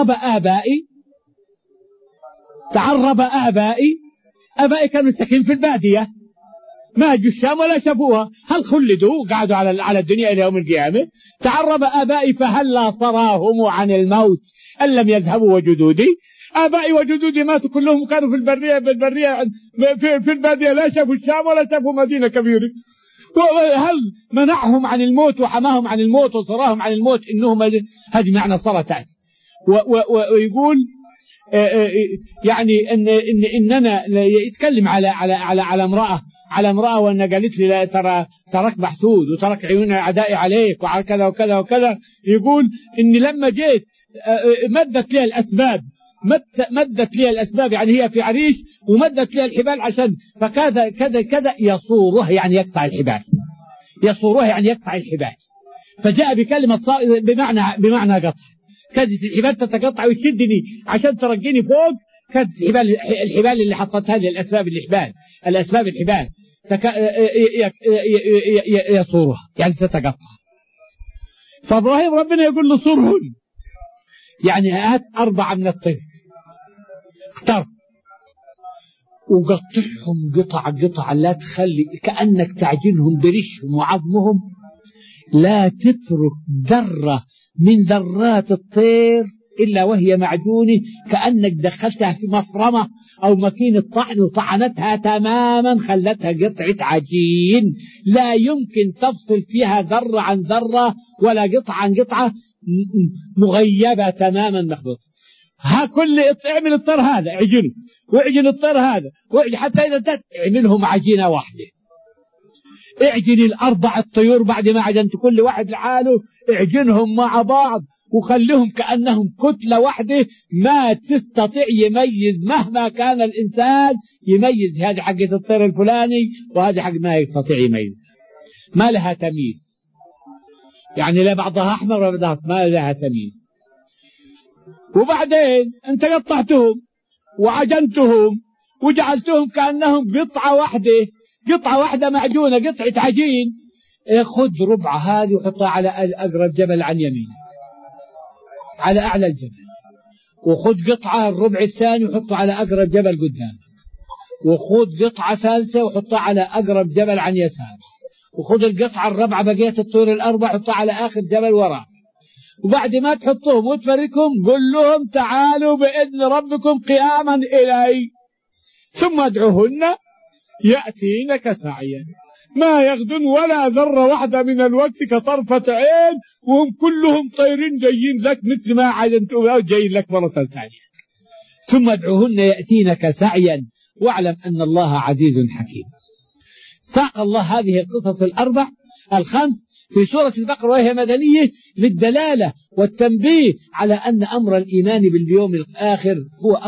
تعرب آبائي كانوا ساكنين في البادية، ما اجوا الشام ولا شافوها، هل خلدوا وقعدوا على الدنيا إلى يوم القيامة؟ تعرب آبائي فهلا صراهم عن الموت أن لم يذهبوا وجدودي. آبائي وجدودي ماتوا كلهم، كانوا في البرية في البادية، لا شافوا الشام ولا شافوا مدينة كبيرة. هل منعهم عن الموت وحماهم عن الموت وصراهم عن الموت؟ إنهم هذه معنى صلاة تأتي. ويقول يعني إننا يتكلم على امرأة وأن قالت لي لا ترك محسود وترك عيون أعدائي عليك وعلى كذا وكذا وكذا. يقول إني لما جيت مدت لي الأسباب يعني هي في عريش ومدت لي الحبال عشان فكذا كذا كذا يصوره يعني يقطع الحبال، يصوره يعني يقطع الحبال. فجاء بكلمة بمعنى قطع. كانت الحبال تتقطع وتشدني عشان ترجيني فوق، كانت الحبال اللي حطتها لي الأسباب الحبال يصورها يعني تتقطع. فإبراهيم ربنا يقول له صرهن، يعني هات 4 من الطير اختار وقطعهم قطع لا تخلي كأنك تعجنهم بريشهم وعظمهم، لا تترك ذرة من ذرات الطير إلا وهي معجونة، كأنك دخلتها في مفرمة أو ماكينة طحن وطعنتها تماما خلتها قطعة عجين، لا يمكن تفصل فيها ذرة عن ذرة ولا قطعة عن قطعة، مغيبة تماما مخبوطة. ها اعمل الطير هذا اعجنه، واعجن الطير هذا، واعجن حتى إذا انتهت اعملهم عجينة واحدة. اعجن الأربع الطيور بعد ما عجنت كل واحد لحاله، اعجنهم مع بعض وخليهم كأنهم كتلة واحدة، ما تستطيع يميز مهما كان الإنسان يميز هذه حقة الطير الفلاني وهذه حق ما يستطيع يميز، ما لها تمييز، يعني لا بعضها أحمر ولا بعضها ما لها تمييز. وبعدين أنت قطعتهم وعجنتهم وجعلتهم كأنهم قطعة واحدة معجونة، قطعة عجين. خذ ربع هذه وحطها على أقرب جبل عن يمينك على أعلى الجبل، وخذ قطعة الربع الثاني وحطها على أقرب جبل قدامك، وخذ قطعة ثالثة وحطها على أقرب جبل عن يسارك، وخذ القطعة الرابعة بقية الطيور الأربع حطها على آخر جبل وراك. وبعد ما تحطهم وتفركهم قل لهم تعالوا بإذن ربكم قياما إلي ثم ادعوهن يأتينك سعيا ما يغدن ولا ذرة واحدة من الوقت كطرفة عين، وهم كلهم طيرين جايين لك مثل ما عجنتم جايين لك مرة ثانية. ثم ادعوهن يأتينك سعيا واعلم أن الله عزيز حكيم. ساق الله هذه القصص الخمس في سورة البقرة وهي مدنية للدلالة والتنبيه على أن أمر الإيمان باليوم الآخر هو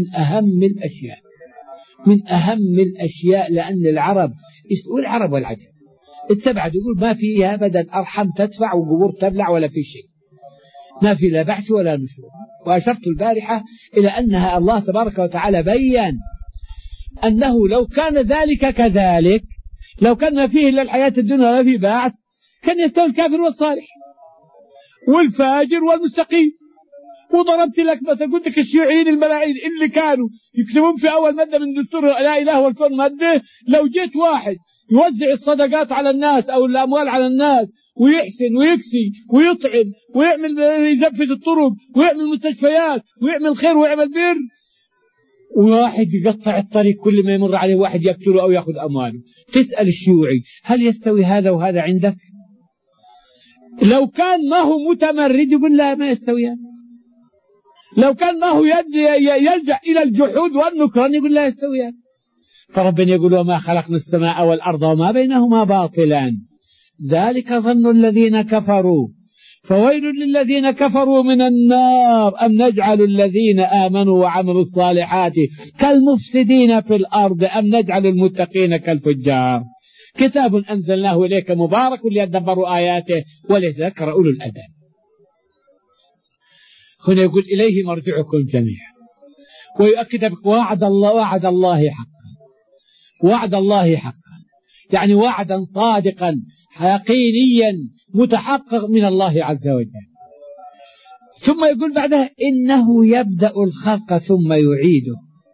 من أهم الأشياء لأن العرب والعجم التبعد يقول ما فيها أبدا أرحم تدفع وقبور تبلع ولا في شيء، ما في لا بحث ولا نشور. وأشرت البارحة إلى أنها الله تبارك وتعالى بيّن أنه لو كان ذلك كذلك، لو كان ما فيه إلا الحياة الدنيا ولا فيه بعث، كان يستوي الكافر والصالح والفاجر والمستقيم. وضربت لك مثلا قلت لك الشيوعيين الملاعين اللي كانوا يكتبون في أول مادة من دستور لا إله والكون مادة، لو جيت واحد يوزع الصدقات على الناس أو الأموال على الناس ويحسن ويكسي ويطعم ويعمل يزفت الطرق ويعمل مستشفيات ويعمل خير ويعمل بر، وواحد يقطع الطريق كل ما يمر عليه واحد يقتله أو يأخذ أمواله، تسأل الشيوعي هل يستوي هذا وهذا عندك؟ لو كان ما هو متمرد يقول لا ما يستويان، لو كان ما هو يلجأ إلى الجحود والنكران يقول لا يستويان. فربنا يقول وما خلقنا السماء والأرض وما بينهما باطلا ذلك ظن الذين كفروا فويل للذين كفروا من النار أم نجعل الذين آمنوا وعملوا الصالحات كالمفسدين في الأرض أم نجعل المتقين كالفجار كتاب أنزلناه إليك مبارك ليدبروا آياته وليتذكر أولو الألباب. هنا يقول إليه مرجعكم جميعا ويؤكد بك وعد الله حقا يعني وعدا صادقا يقينيا متحقق من الله عز وجل. ثم يقول بعدها إنه يبدأ الخلق ثم يعيده،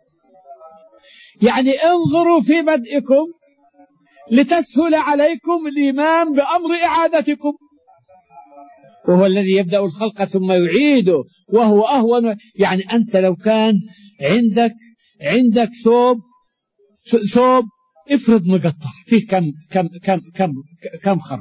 يعني انظروا في بدئكم لتسهل عليكم الإيمان بأمر إعادتكم، وهو الذي يبدأ الخلق ثم يعيده وهو أهون. يعني أنت لو كان عندك ثوب افرض مقطع فيه كم خرق،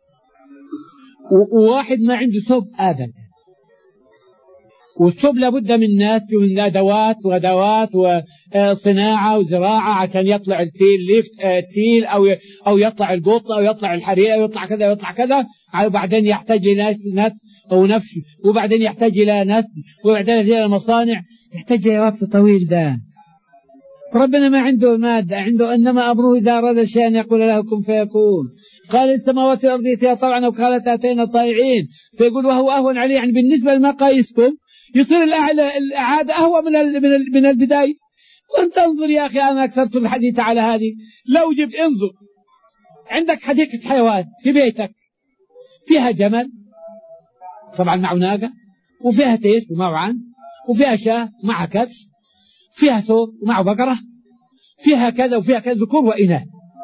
وواحد ما عنده ثوب أبدا، والثوب لابد من ناس ومن أدوات وصناعة وزراعة عشان يطلع التيل أو يطلع القط أو يطلع الحرير أو يطلع كذا ويطلع كذا، وبعدين يحتاج إلى نت أو نفس، وبعدين يحتاج إلى نت، وبعدين إلى مصانع، يحتاج إلى وقت طويل. ده ربنا ما عنده مادة، عنده إنما أمره إذا أراد شيئا يقول له كن فيكون. قال السماوات والأرض ائتيا طوعا وقالت أتينا طائعين، فيقول وهو أهون عليه، يعني بالنسبة لمقاييسكم يصير الإعادة أهوى من البداية. وانت انظر يا أخي، أنا أكثرت الحديث على هذه، لو جبت انظر عندك حديقة حيوان في بيتك فيها جمل طبعا معه ناقة، وفيها تيس ومعه عنز، وفيها شاة ومعها كبش، فيها ثور ومعه بقرة، فيها كذا وفيها كذا ذكور وإناث.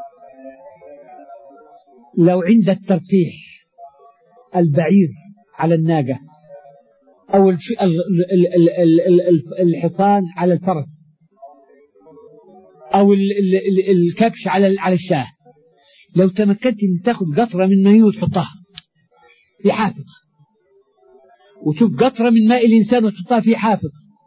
لو عندك ترتيح البعير على الناقة أو الحصان على الفرس أو الكبش على الشاه، لو تمكنت أن تأخذ قطرة من ماء وتحطها في حافظة، وتشوف قطرة من ماء الإنسان وتحطها في حافظة،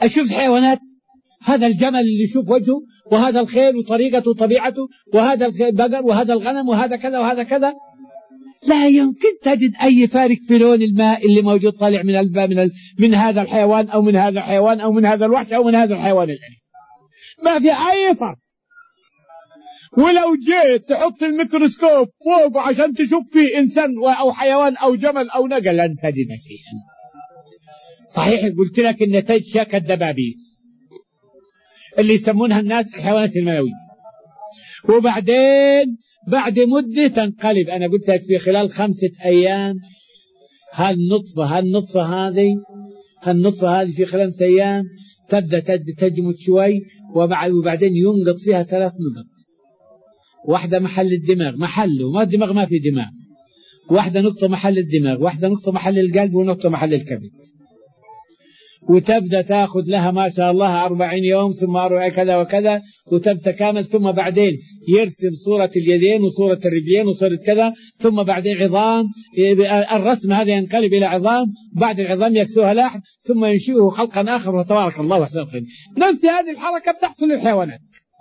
أشوف حيوانات، هذا الجمل اللي يشوف وجهه، وهذا الخيل وطريقته وطبيعته، وهذا البقر وهذا الغنم وهذا كذا وهذا كذا. لا يمكن تجد أي فارق في لون الماء اللي موجود طالع من الماء من هذا الحيوان أو من هذا الحيوان أو من هذا الوحش أو من هذا الحيوان الأليف، ما في أي فرق. ولو جيت تحط الميكروسكوب فوق عشان تشوف فيه إنسان أو حيوان أو جمل أو نقل لن تجد شيئا. صحيح قلت لك إن تجد شاك الدبابيس اللي يسمونها الناس الحيوانات المنوية، وبعدين بعد مدة تنقلب. أنا قلت لك في خلال 5 أيام هالنطفة هذه في خلال 5 أيام تبدأ تجمد شوي، وبعدين ينقط فيها 3 نقط، واحدة محل الدماغ، محله ما الدماغ ما في دماغ، واحدة نقطة محل الدماغ، واحدة نقطة محل القلب، ونقطة محل الكبد. وتبدأ تأخذ لها ما شاء الله 40 يوم، ثم 40 كذا وكذا، وتتكامل. ثم بعدين يرسم صورة اليدين وصورة الرجلين وصورة كذا، ثم بعدين عظام. الرسم هذا ينقلب إلى عظام، بعد العظام يكسوها لحم، ثم ينشئه خلقا آخر، وتبارك الله أحسن الخالقين. نفس هذه الحركة بتحصل للحيوانات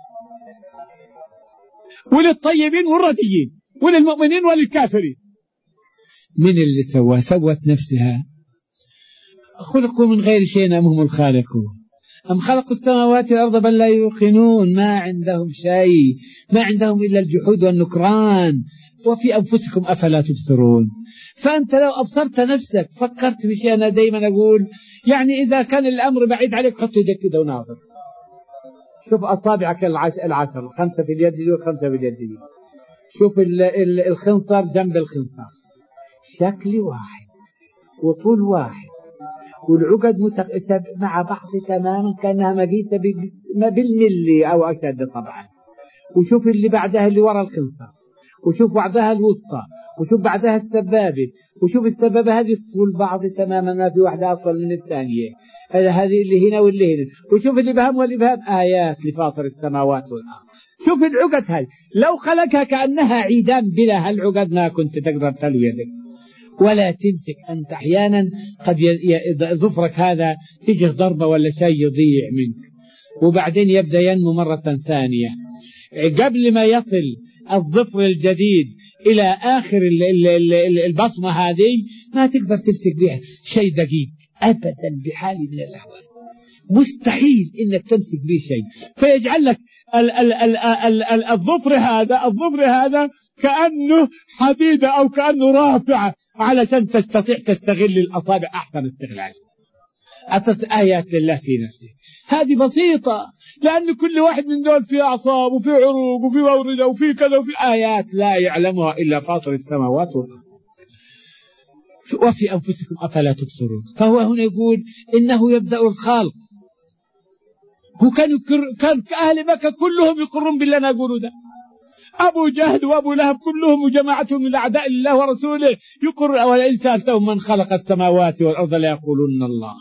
وللطيبين والرديين وللمؤمنين وللكافرين. من اللي سوت نفسها؟ خلقوا من غير شيء أم هم الخالقون أم خلقوا السماوات والأرض بل لا يوقنون. ما عندهم شيء، ما عندهم إلا الجحود والنكران. وفي أنفسكم أفلا تبصرون. فأنت لو أبصرت نفسك فكرت بشيء. أنا دايما أقول يعني إذا كان الأمر بعيد عليك حط يدك كده وناظر، شوف أصابعك 10، 5 في اليد دي و5 في اليد دي. شوف الخنصر جنب الخنصر شكل واحد وطول واحد، والعقد مع بعض تماما كأنها مقيسة بالملي أو أشد طبعا. وشوف اللي بعدها اللي وراء الخنصر، وشوف بعدها الوسطى، وشوف بعدها السبابة، وشوف السبابة هذه طول بعض تماما، ما في واحدة أطول من الثانية. هذه اللي هنا واللي هنا. وشوف اللي بهم واللي بهم. آيات لفاطر السماوات والأرض. شوف العقد هاي لو خلقها كأنها عيدان بلا هالعقد ما كنت تقدر تلو يدك ولا تمسك. أنت أحيانا قد ظفرك هذا تجه ضربة ولا شيء يضيع منك، وبعدين يبدأ ينمو مرة ثانية. قبل ما يصل الظفر الجديد إلى آخر البصمة هذه ما تقدر تمسك بها شيء دقيق أبدا بحال من الأحوال. مستحيل إنك تمسك به شيء. فيجعل لك الظفر هذا كأنه حديدة أو كأنه رافعة علشان تستطيع تستغل الأصابع أحسن استغلال. أساس آيات لله في نفسه. هذه بسيطة، لأن كل واحد من دول فيه أعصاب وفيه عروق وفيه أوردة وفيه كذا وفيه آيات لا يعلمها إلا فاطر السماوات والأرض. وفي أنفسكم أفلا تبصرون. فهو هنا يقول إنه يبدأ الخلق. كان أهل مكة كلهم يقرون بالله نقولوا ده. أبو جهل وأبو لهب كلهم وجماعتهم من أعداء الله ورسوله يقرون. ولئن سألتهم من خلق السماوات والأرض ليقولون الله.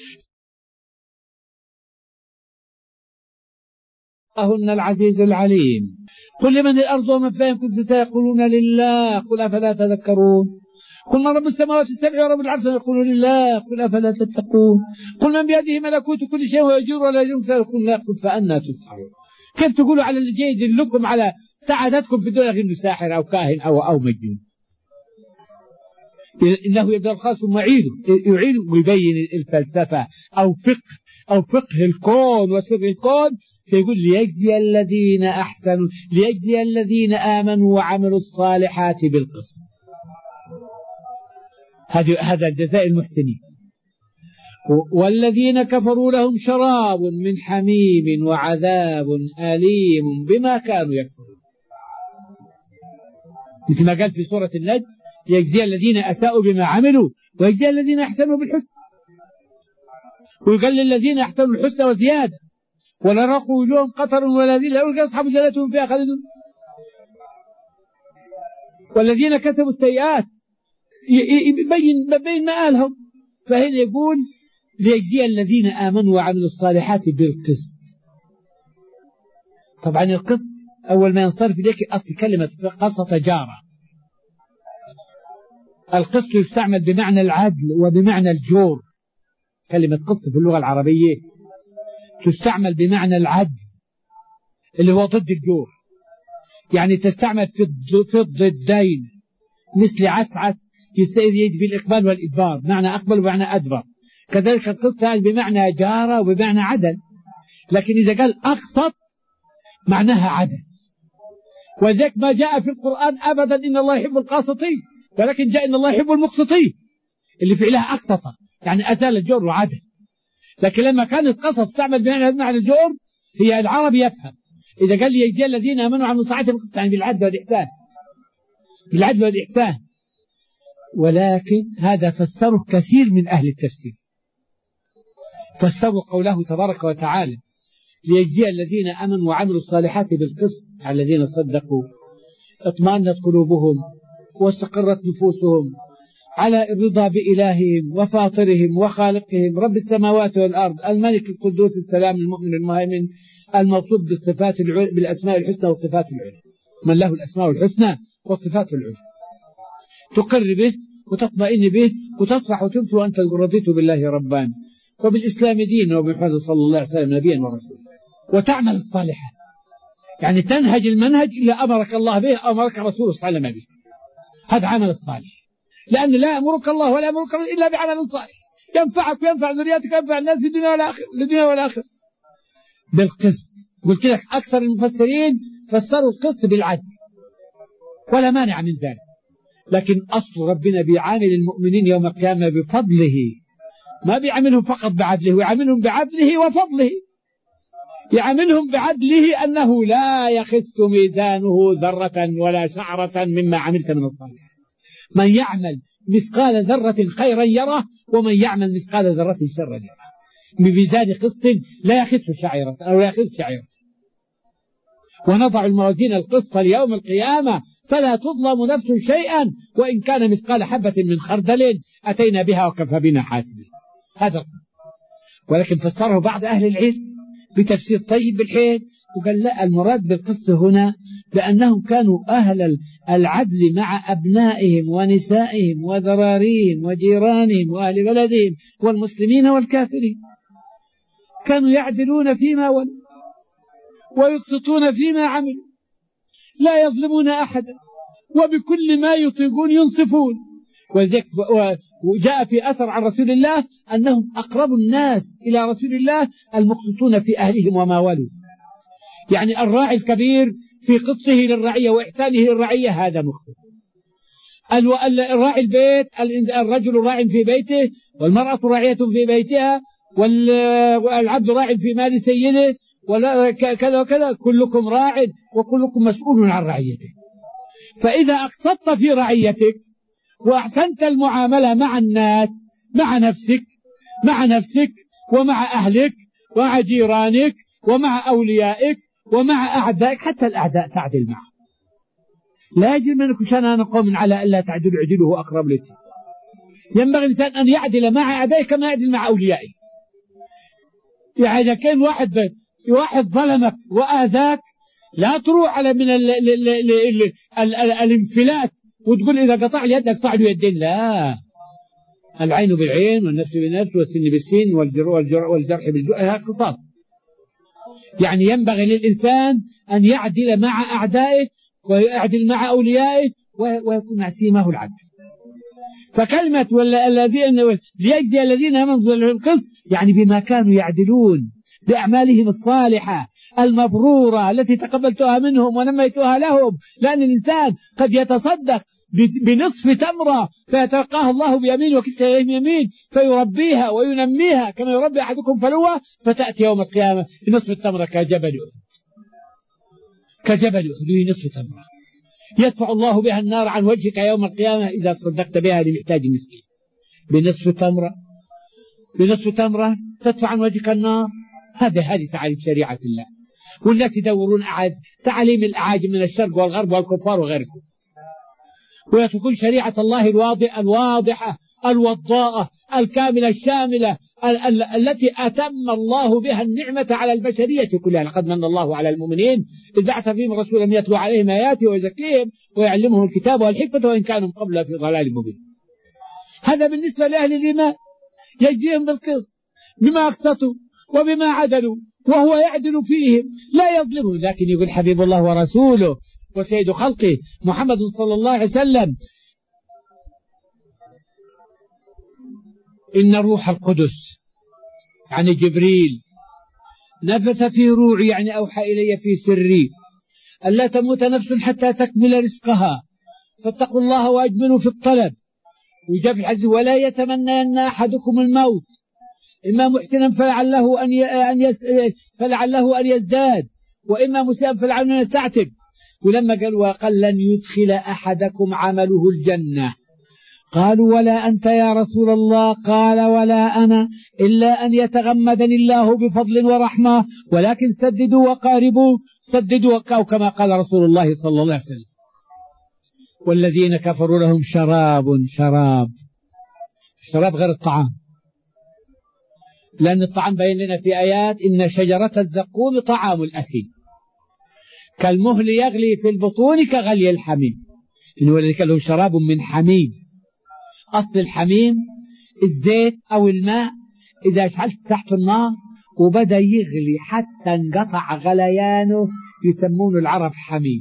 هن العزيز العليم. قل لمن الأرض ومن فيها إن كنتم سيقولون لله قل أفلا تذكرون. قل من رب السماوات السبع ورب العرش يقولون لله قل أفلا تتقون. قل من بيده ملكوت كل شيء ويجور ولا يجور يقول لا قل فأنا تسحرون. كيف تقولوا على اللي جاي يدلكم على سعادتكم في الدنيا إنه ساحر أو كاهن أو مجنون؟ إنه يبدأ الخاص ثم يعيد ويبين الفلسفة أو فقه الكون وسر الكون. فيقول ليجزي الذين أحسنوا، ليجزي الذين آمنوا وعملوا الصالحات بالقسط. هذا الجزاء المحسنين. والذين كفروا لهم شراب من حميم وعذاب أليم بما كانوا يكفرون. مثل ما قال في سورة النجم ليجزي الذين أساءوا بما عملوا ويجزي الذين أحسنوا بالحسن. ويقال للذين أحسنوا الحسن وزيادة ولا رقوا وجوههم قطر والذين لا يلقى أصحاب جنتهم فيها خالدون. والذين كتبوا السيئات يبين مآلهم. فهنا يقول ليجزي الذين آمنوا وعملوا الصالحات بالقسط. طبعا القسط أول ما ينصرف إليك أصل كلمة قسط جارة. القسط يستعمل بمعنى العدل وبمعنى الجور. كلمة قسط في اللغة العربية تستعمل بمعنى العدل اللي هو ضد الجور، يعني تستعمل في الضدين، مثل عسعس يجي بالإقبال والإدبار، معنى أقبل ومعنى أدبر. كذلك القسط بمعنى جار وبمعنى عدل، لكن إذا قال أقسط معناها عدل. وذلك ما جاء في القرآن أبدا إن الله يحب القاسطين، ولكن جاء إن الله يحب المقسطين اللي فعلها أقسط، يعني أزال الجور وعدل. لكن لما كانت قسط تعمل بمعنى الجور، هي العربي يفهم. إذا قال لي يجزي الذين آمنوا عن صاعتهم القسط، يعني بالعدل والإحسان، بالعدل والإحسان. ولكن هذا فسره كثير من أهل التفسير، فسروا قوله تبارك وتعالى ليجزي الذين آمنوا وعملوا الصالحات بالقسط، على الذين صدقوا اطمأنت قلوبهم واستقرت نفوسهم على الرضا بإلههم وفاطرهم وخالقهم رب السماوات والأرض الملك القدوس السلام المؤمن المهيمن الموصوف بالصفات بالأسماء الحسنى والصفات العلى، من له الأسماء الحسنى والصفات العلى، تقر به وتطمئن به وتصفح وتنفر وأنت رضيت بالله ربان وبالإسلام دينا وبمحمد صلى الله عليه وسلم نبيا ورسولا، وتعمل الصالحات، يعني تنهج المنهج اللي أمرك الله به أو أمرك رسوله صلى الله عليه وسلم به. هذا عمل الصالح، لأن لا يأمرك الله ولا يأمرك إلا بعمل صالح ينفعك وينفع ذرياتك وينفع الناس في الدنيا والآخرة بالقسط. قلت لك أكثر المفسرين فسروا القسط بالعدل ولا مانع من ذلك، لكن أصل ربنا بيعامل المؤمنين يوم القيامة بفضله، ما بيعاملهم فقط بعدله، ويعاملهم بعدله وفضله. يعاملهم بعدله أنه لا يخس ميزانه ذرة ولا شعرة مما عملت من الصالح. من يعمل مثقال ذرة خيرا يره، ومن يعمل مثقال ذرة شرا يره، بميزان قسط لا يخس شعيرة أو لا يخس شعيرة. ونضع الموازين القسط ليوم القيامة فلا تظلم نفس شيئا وإن كان مثقال حبة من خردل أتينا بها وكفى بنا حاسبين. هذا القسط. ولكن فسره بعض أهل العلم بتفسير طيب بالحيل، وقال لا، المراد بالقسط هنا بأنهم كانوا أهل العدل مع أبنائهم ونسائهم وذراريهم وجيرانهم وأهل بلدهم والمسلمين والكافرين، كانوا يعدلون فيما ويقسطون فيما عملوا، لا يظلمون أحدا، وبكل ما يطيقون ينصفون. وجاء في أثر عن رسول الله أنهم أقرب الناس إلى رسول الله المقسطون في أهلهم وما ولوا، يعني الراعي الكبير في قسطه للرعية وإحسانه للرعية هذا مقسط. الراعي البيت، الرجل راع في بيته والمرأة راعية في بيتها والعبد راع في مال سيده كذا وكذا، كلكم راع وكلكم مسؤول عن رعيته. فإذا أقسطت في رعيتك وأحسنت المعاملة مع الناس، مع نفسك ومع أهلك ومع جيرانك ومع أوليائك ومع أعدائك، حتى الأعداء تعدل معه. لا يجب منكم شنآن قوم على ألا تعدلوا اعدلوا هو أقرب للتقوى. ينبغي الإنسان أن يعدل مع أعدائه كما يعدل مع أوليائه. يعني إذا كان واحد ظلمك وآذاك، لا تروح على من الانفلات وتقول إذا قطع لي يد أقطع له يدين، لا، العين بالعين والنفس بالنفس والسن بالسن والجرح بالجرح، هذا قصاص. يعني ينبغي للإنسان أن يعدل مع أعدائه ويعدل مع أوليائه ويكون مع سيماه العدل. فكلمة ليجزي الذين آمنوا بالقسط يعني بما كانوا يعدلون بأعمالهم الصالحة المبرورة التي تقبلتها منهم ونميتها لهم. لأن الإنسان قد يتصدق بنصف تمرة فيتلقاها الله بيمين وكلتا يديه يمين فيربيها وينميها كما يربي أحدكم فلوة، فتأتي يوم القيامة نصف التمرة كجبل أحد نصف تمرة يدفع الله بها النار عن وجهك يوم القيامة إذا تصدقت بها لمحتاج مسكين. بنصف تمرة تدفع عن وجهك النار. هذه تعاليم شريعة الله، والناس يدورون تعاليم الأعاجم من الشرق والغرب والكفار وغيركم، ويتركون شريعة الله الواضحة الوضاءة الكاملة الشاملة التي أتم الله بها النعمة على البشرية كلها. لقد من الله على المؤمنين إذ بعث فيهم رسولا يتلو عليهم آياته ويزكيهم ويعلمهم الكتاب والحكمة وإن كانوا قبل في ضلال مبين. هذا بالنسبة لأهل الإيمان، يجزيهم بالقسط بما أقسطوا وبما عدلوا وهو يعدل فيهم لا يظلمهم، لكن يقول حبيب الله ورسوله وسيد خلقه محمد صلى الله عليه وسلم: إن روح القدس يعني جبريل نفث في روعي يعني أوحى إلي في سري ألا تموت نفس حتى تكمل رزقها فاتقوا الله وأجملوا في الطلب. وجاء في الحديث: ولا يتمنين أحدكم الموت إما محسنا فلعله أن يزداد وإما مسيئا فلعله أن يستعتب. ولما قال: وقال لن يدخل أحدكم عمله الجنة، قالوا: ولا أنت يا رسول الله؟ قال: ولا أنا إلا أن يتغمدني الله بفضل ورحمة، ولكن سددوا وقاربوا، سددوا كما قال رسول الله صلى الله عليه وسلم. والذين كفروا لهم شراب غير الطعام، لأن الطعام بين لنا في آيات: إن شجرة الزقوم طعام الأثيم كالمهل يغلي في البطون كغلي الحميم. إن ولذلك لهم شراب من حميم. أصل الحميم الزيت أو الماء إذا شعلت تحت النار وبدأ يغلي حتى انقطع غليانه يسمونه العرب حميم.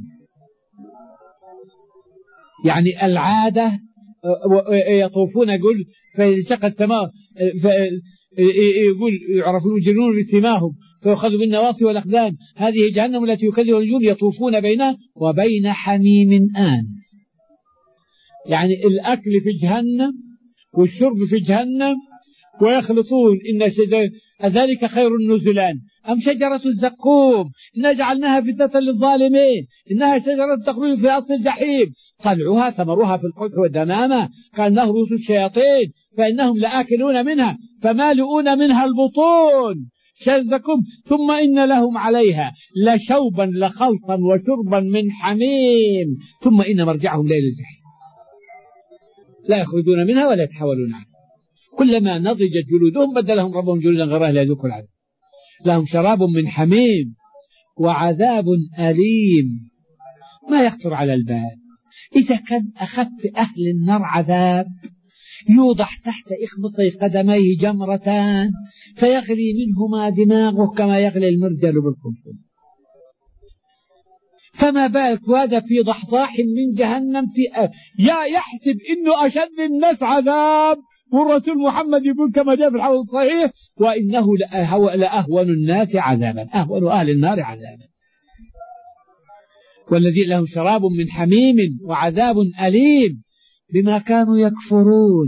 يعني العادة يطوفون، يقول فانشق السماء يقول يعرفون الجنون بسماهم فيأخذوا بالنواصي والأقدام، هذه جهنم التي يكذب الجنون يطوفون بينها وبين حميم آن. يعني الأكل في جهنم والشرب في جهنم ويخلطون. إن ذلك خير النزلان أم شجرة الزقوم إنا جعلناها فتنة للظالمين إنها شجرة تخرج في أصل الجحيم طلعها ثمرها في القدح والدمامة كأنه رؤوس الشياطين فإنهم لآكلون منها فمالئون منها البطون شرذكم ثم إن لهم عليها لشوبا لخلطا وشربا من حميم ثم إن مرجعهم ليل الجحيم لا يخرجون منها ولا يتحولون عنها كلما نضجت جلودهم بدلهم ربهم جلودا غيرها ليذوقوا العذاب لهم شراب من حميم وعذاب أليم. ما يخطر على البال إذا كان أخف أهل النار عذاب يوضع تحت إخمصي قدميه جمرتان فيغلي منهما دماغه كما يغلي المرجل بالقنفذ، فما بالك وهذا في ضحضاح من جهنم في يحسب إنه أشد الناس عذاب، والرسول محمد يقول كما جاء في الحديث الصحيح وإنه لأهون الناس عذابا، أهون أهل النار عذابا. والذين لهم شراب من حميم وعذاب أليم بما كانوا يكفرون.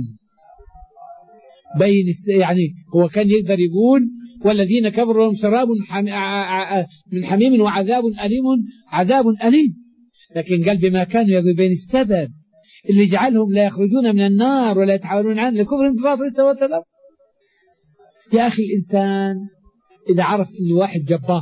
يعني هو كان يقدر يقول والذين كفروا لهم شراب من حميم وعذاب أليم عذاب أليم، لكن قال بما كانوا يقول بين السبب اللي جعلهم لا يخرجون من النار ولا يتحولون عنه لكفر في فاطر السماوات والأرض. يا أخي الإنسان إذا عرف إنه واحد جبار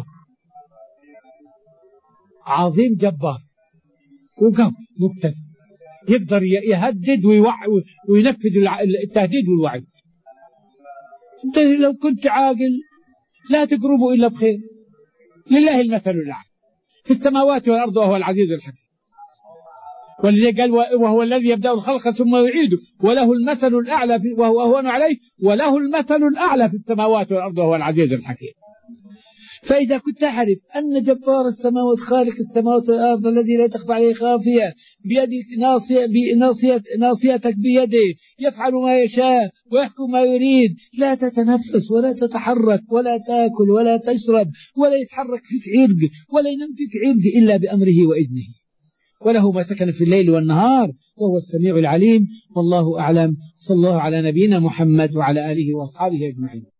عظيم جبار وقوي مبتدئ يقدر يهدد وينفذ التهديد والوعي، أنت لو كنت عاقل لا تقربوا إلا بخير. لله المثل الأعلى في السماوات والأرض وهو العزيز الحكيم. والذي قال وهو الذي يبدأ الخلق ثم يعيده وله المثل الأعلى وهو أهون عليه وله المثل الأعلى في السماوات والأرض وهو العزيز الحكيم. فإذا كنت تعرف أن جبار السماوات خالق السماوات والأرض الذي لا تخفى عليه خافية بيدك ناصيتك بيده يفعل ما يشاء ويحكم ما يريد، لا تتنفس ولا تتحرك ولا تأكل ولا تشرب ولا يتحرك فيك عرق ولا ينام فيك عرق إلا بأمره وإذنه، وله ما سكن في الليل والنهار وهو السميع العليم. والله أعلم. صلى الله على نبينا محمد وعلى آله وأصحابه أجمعين.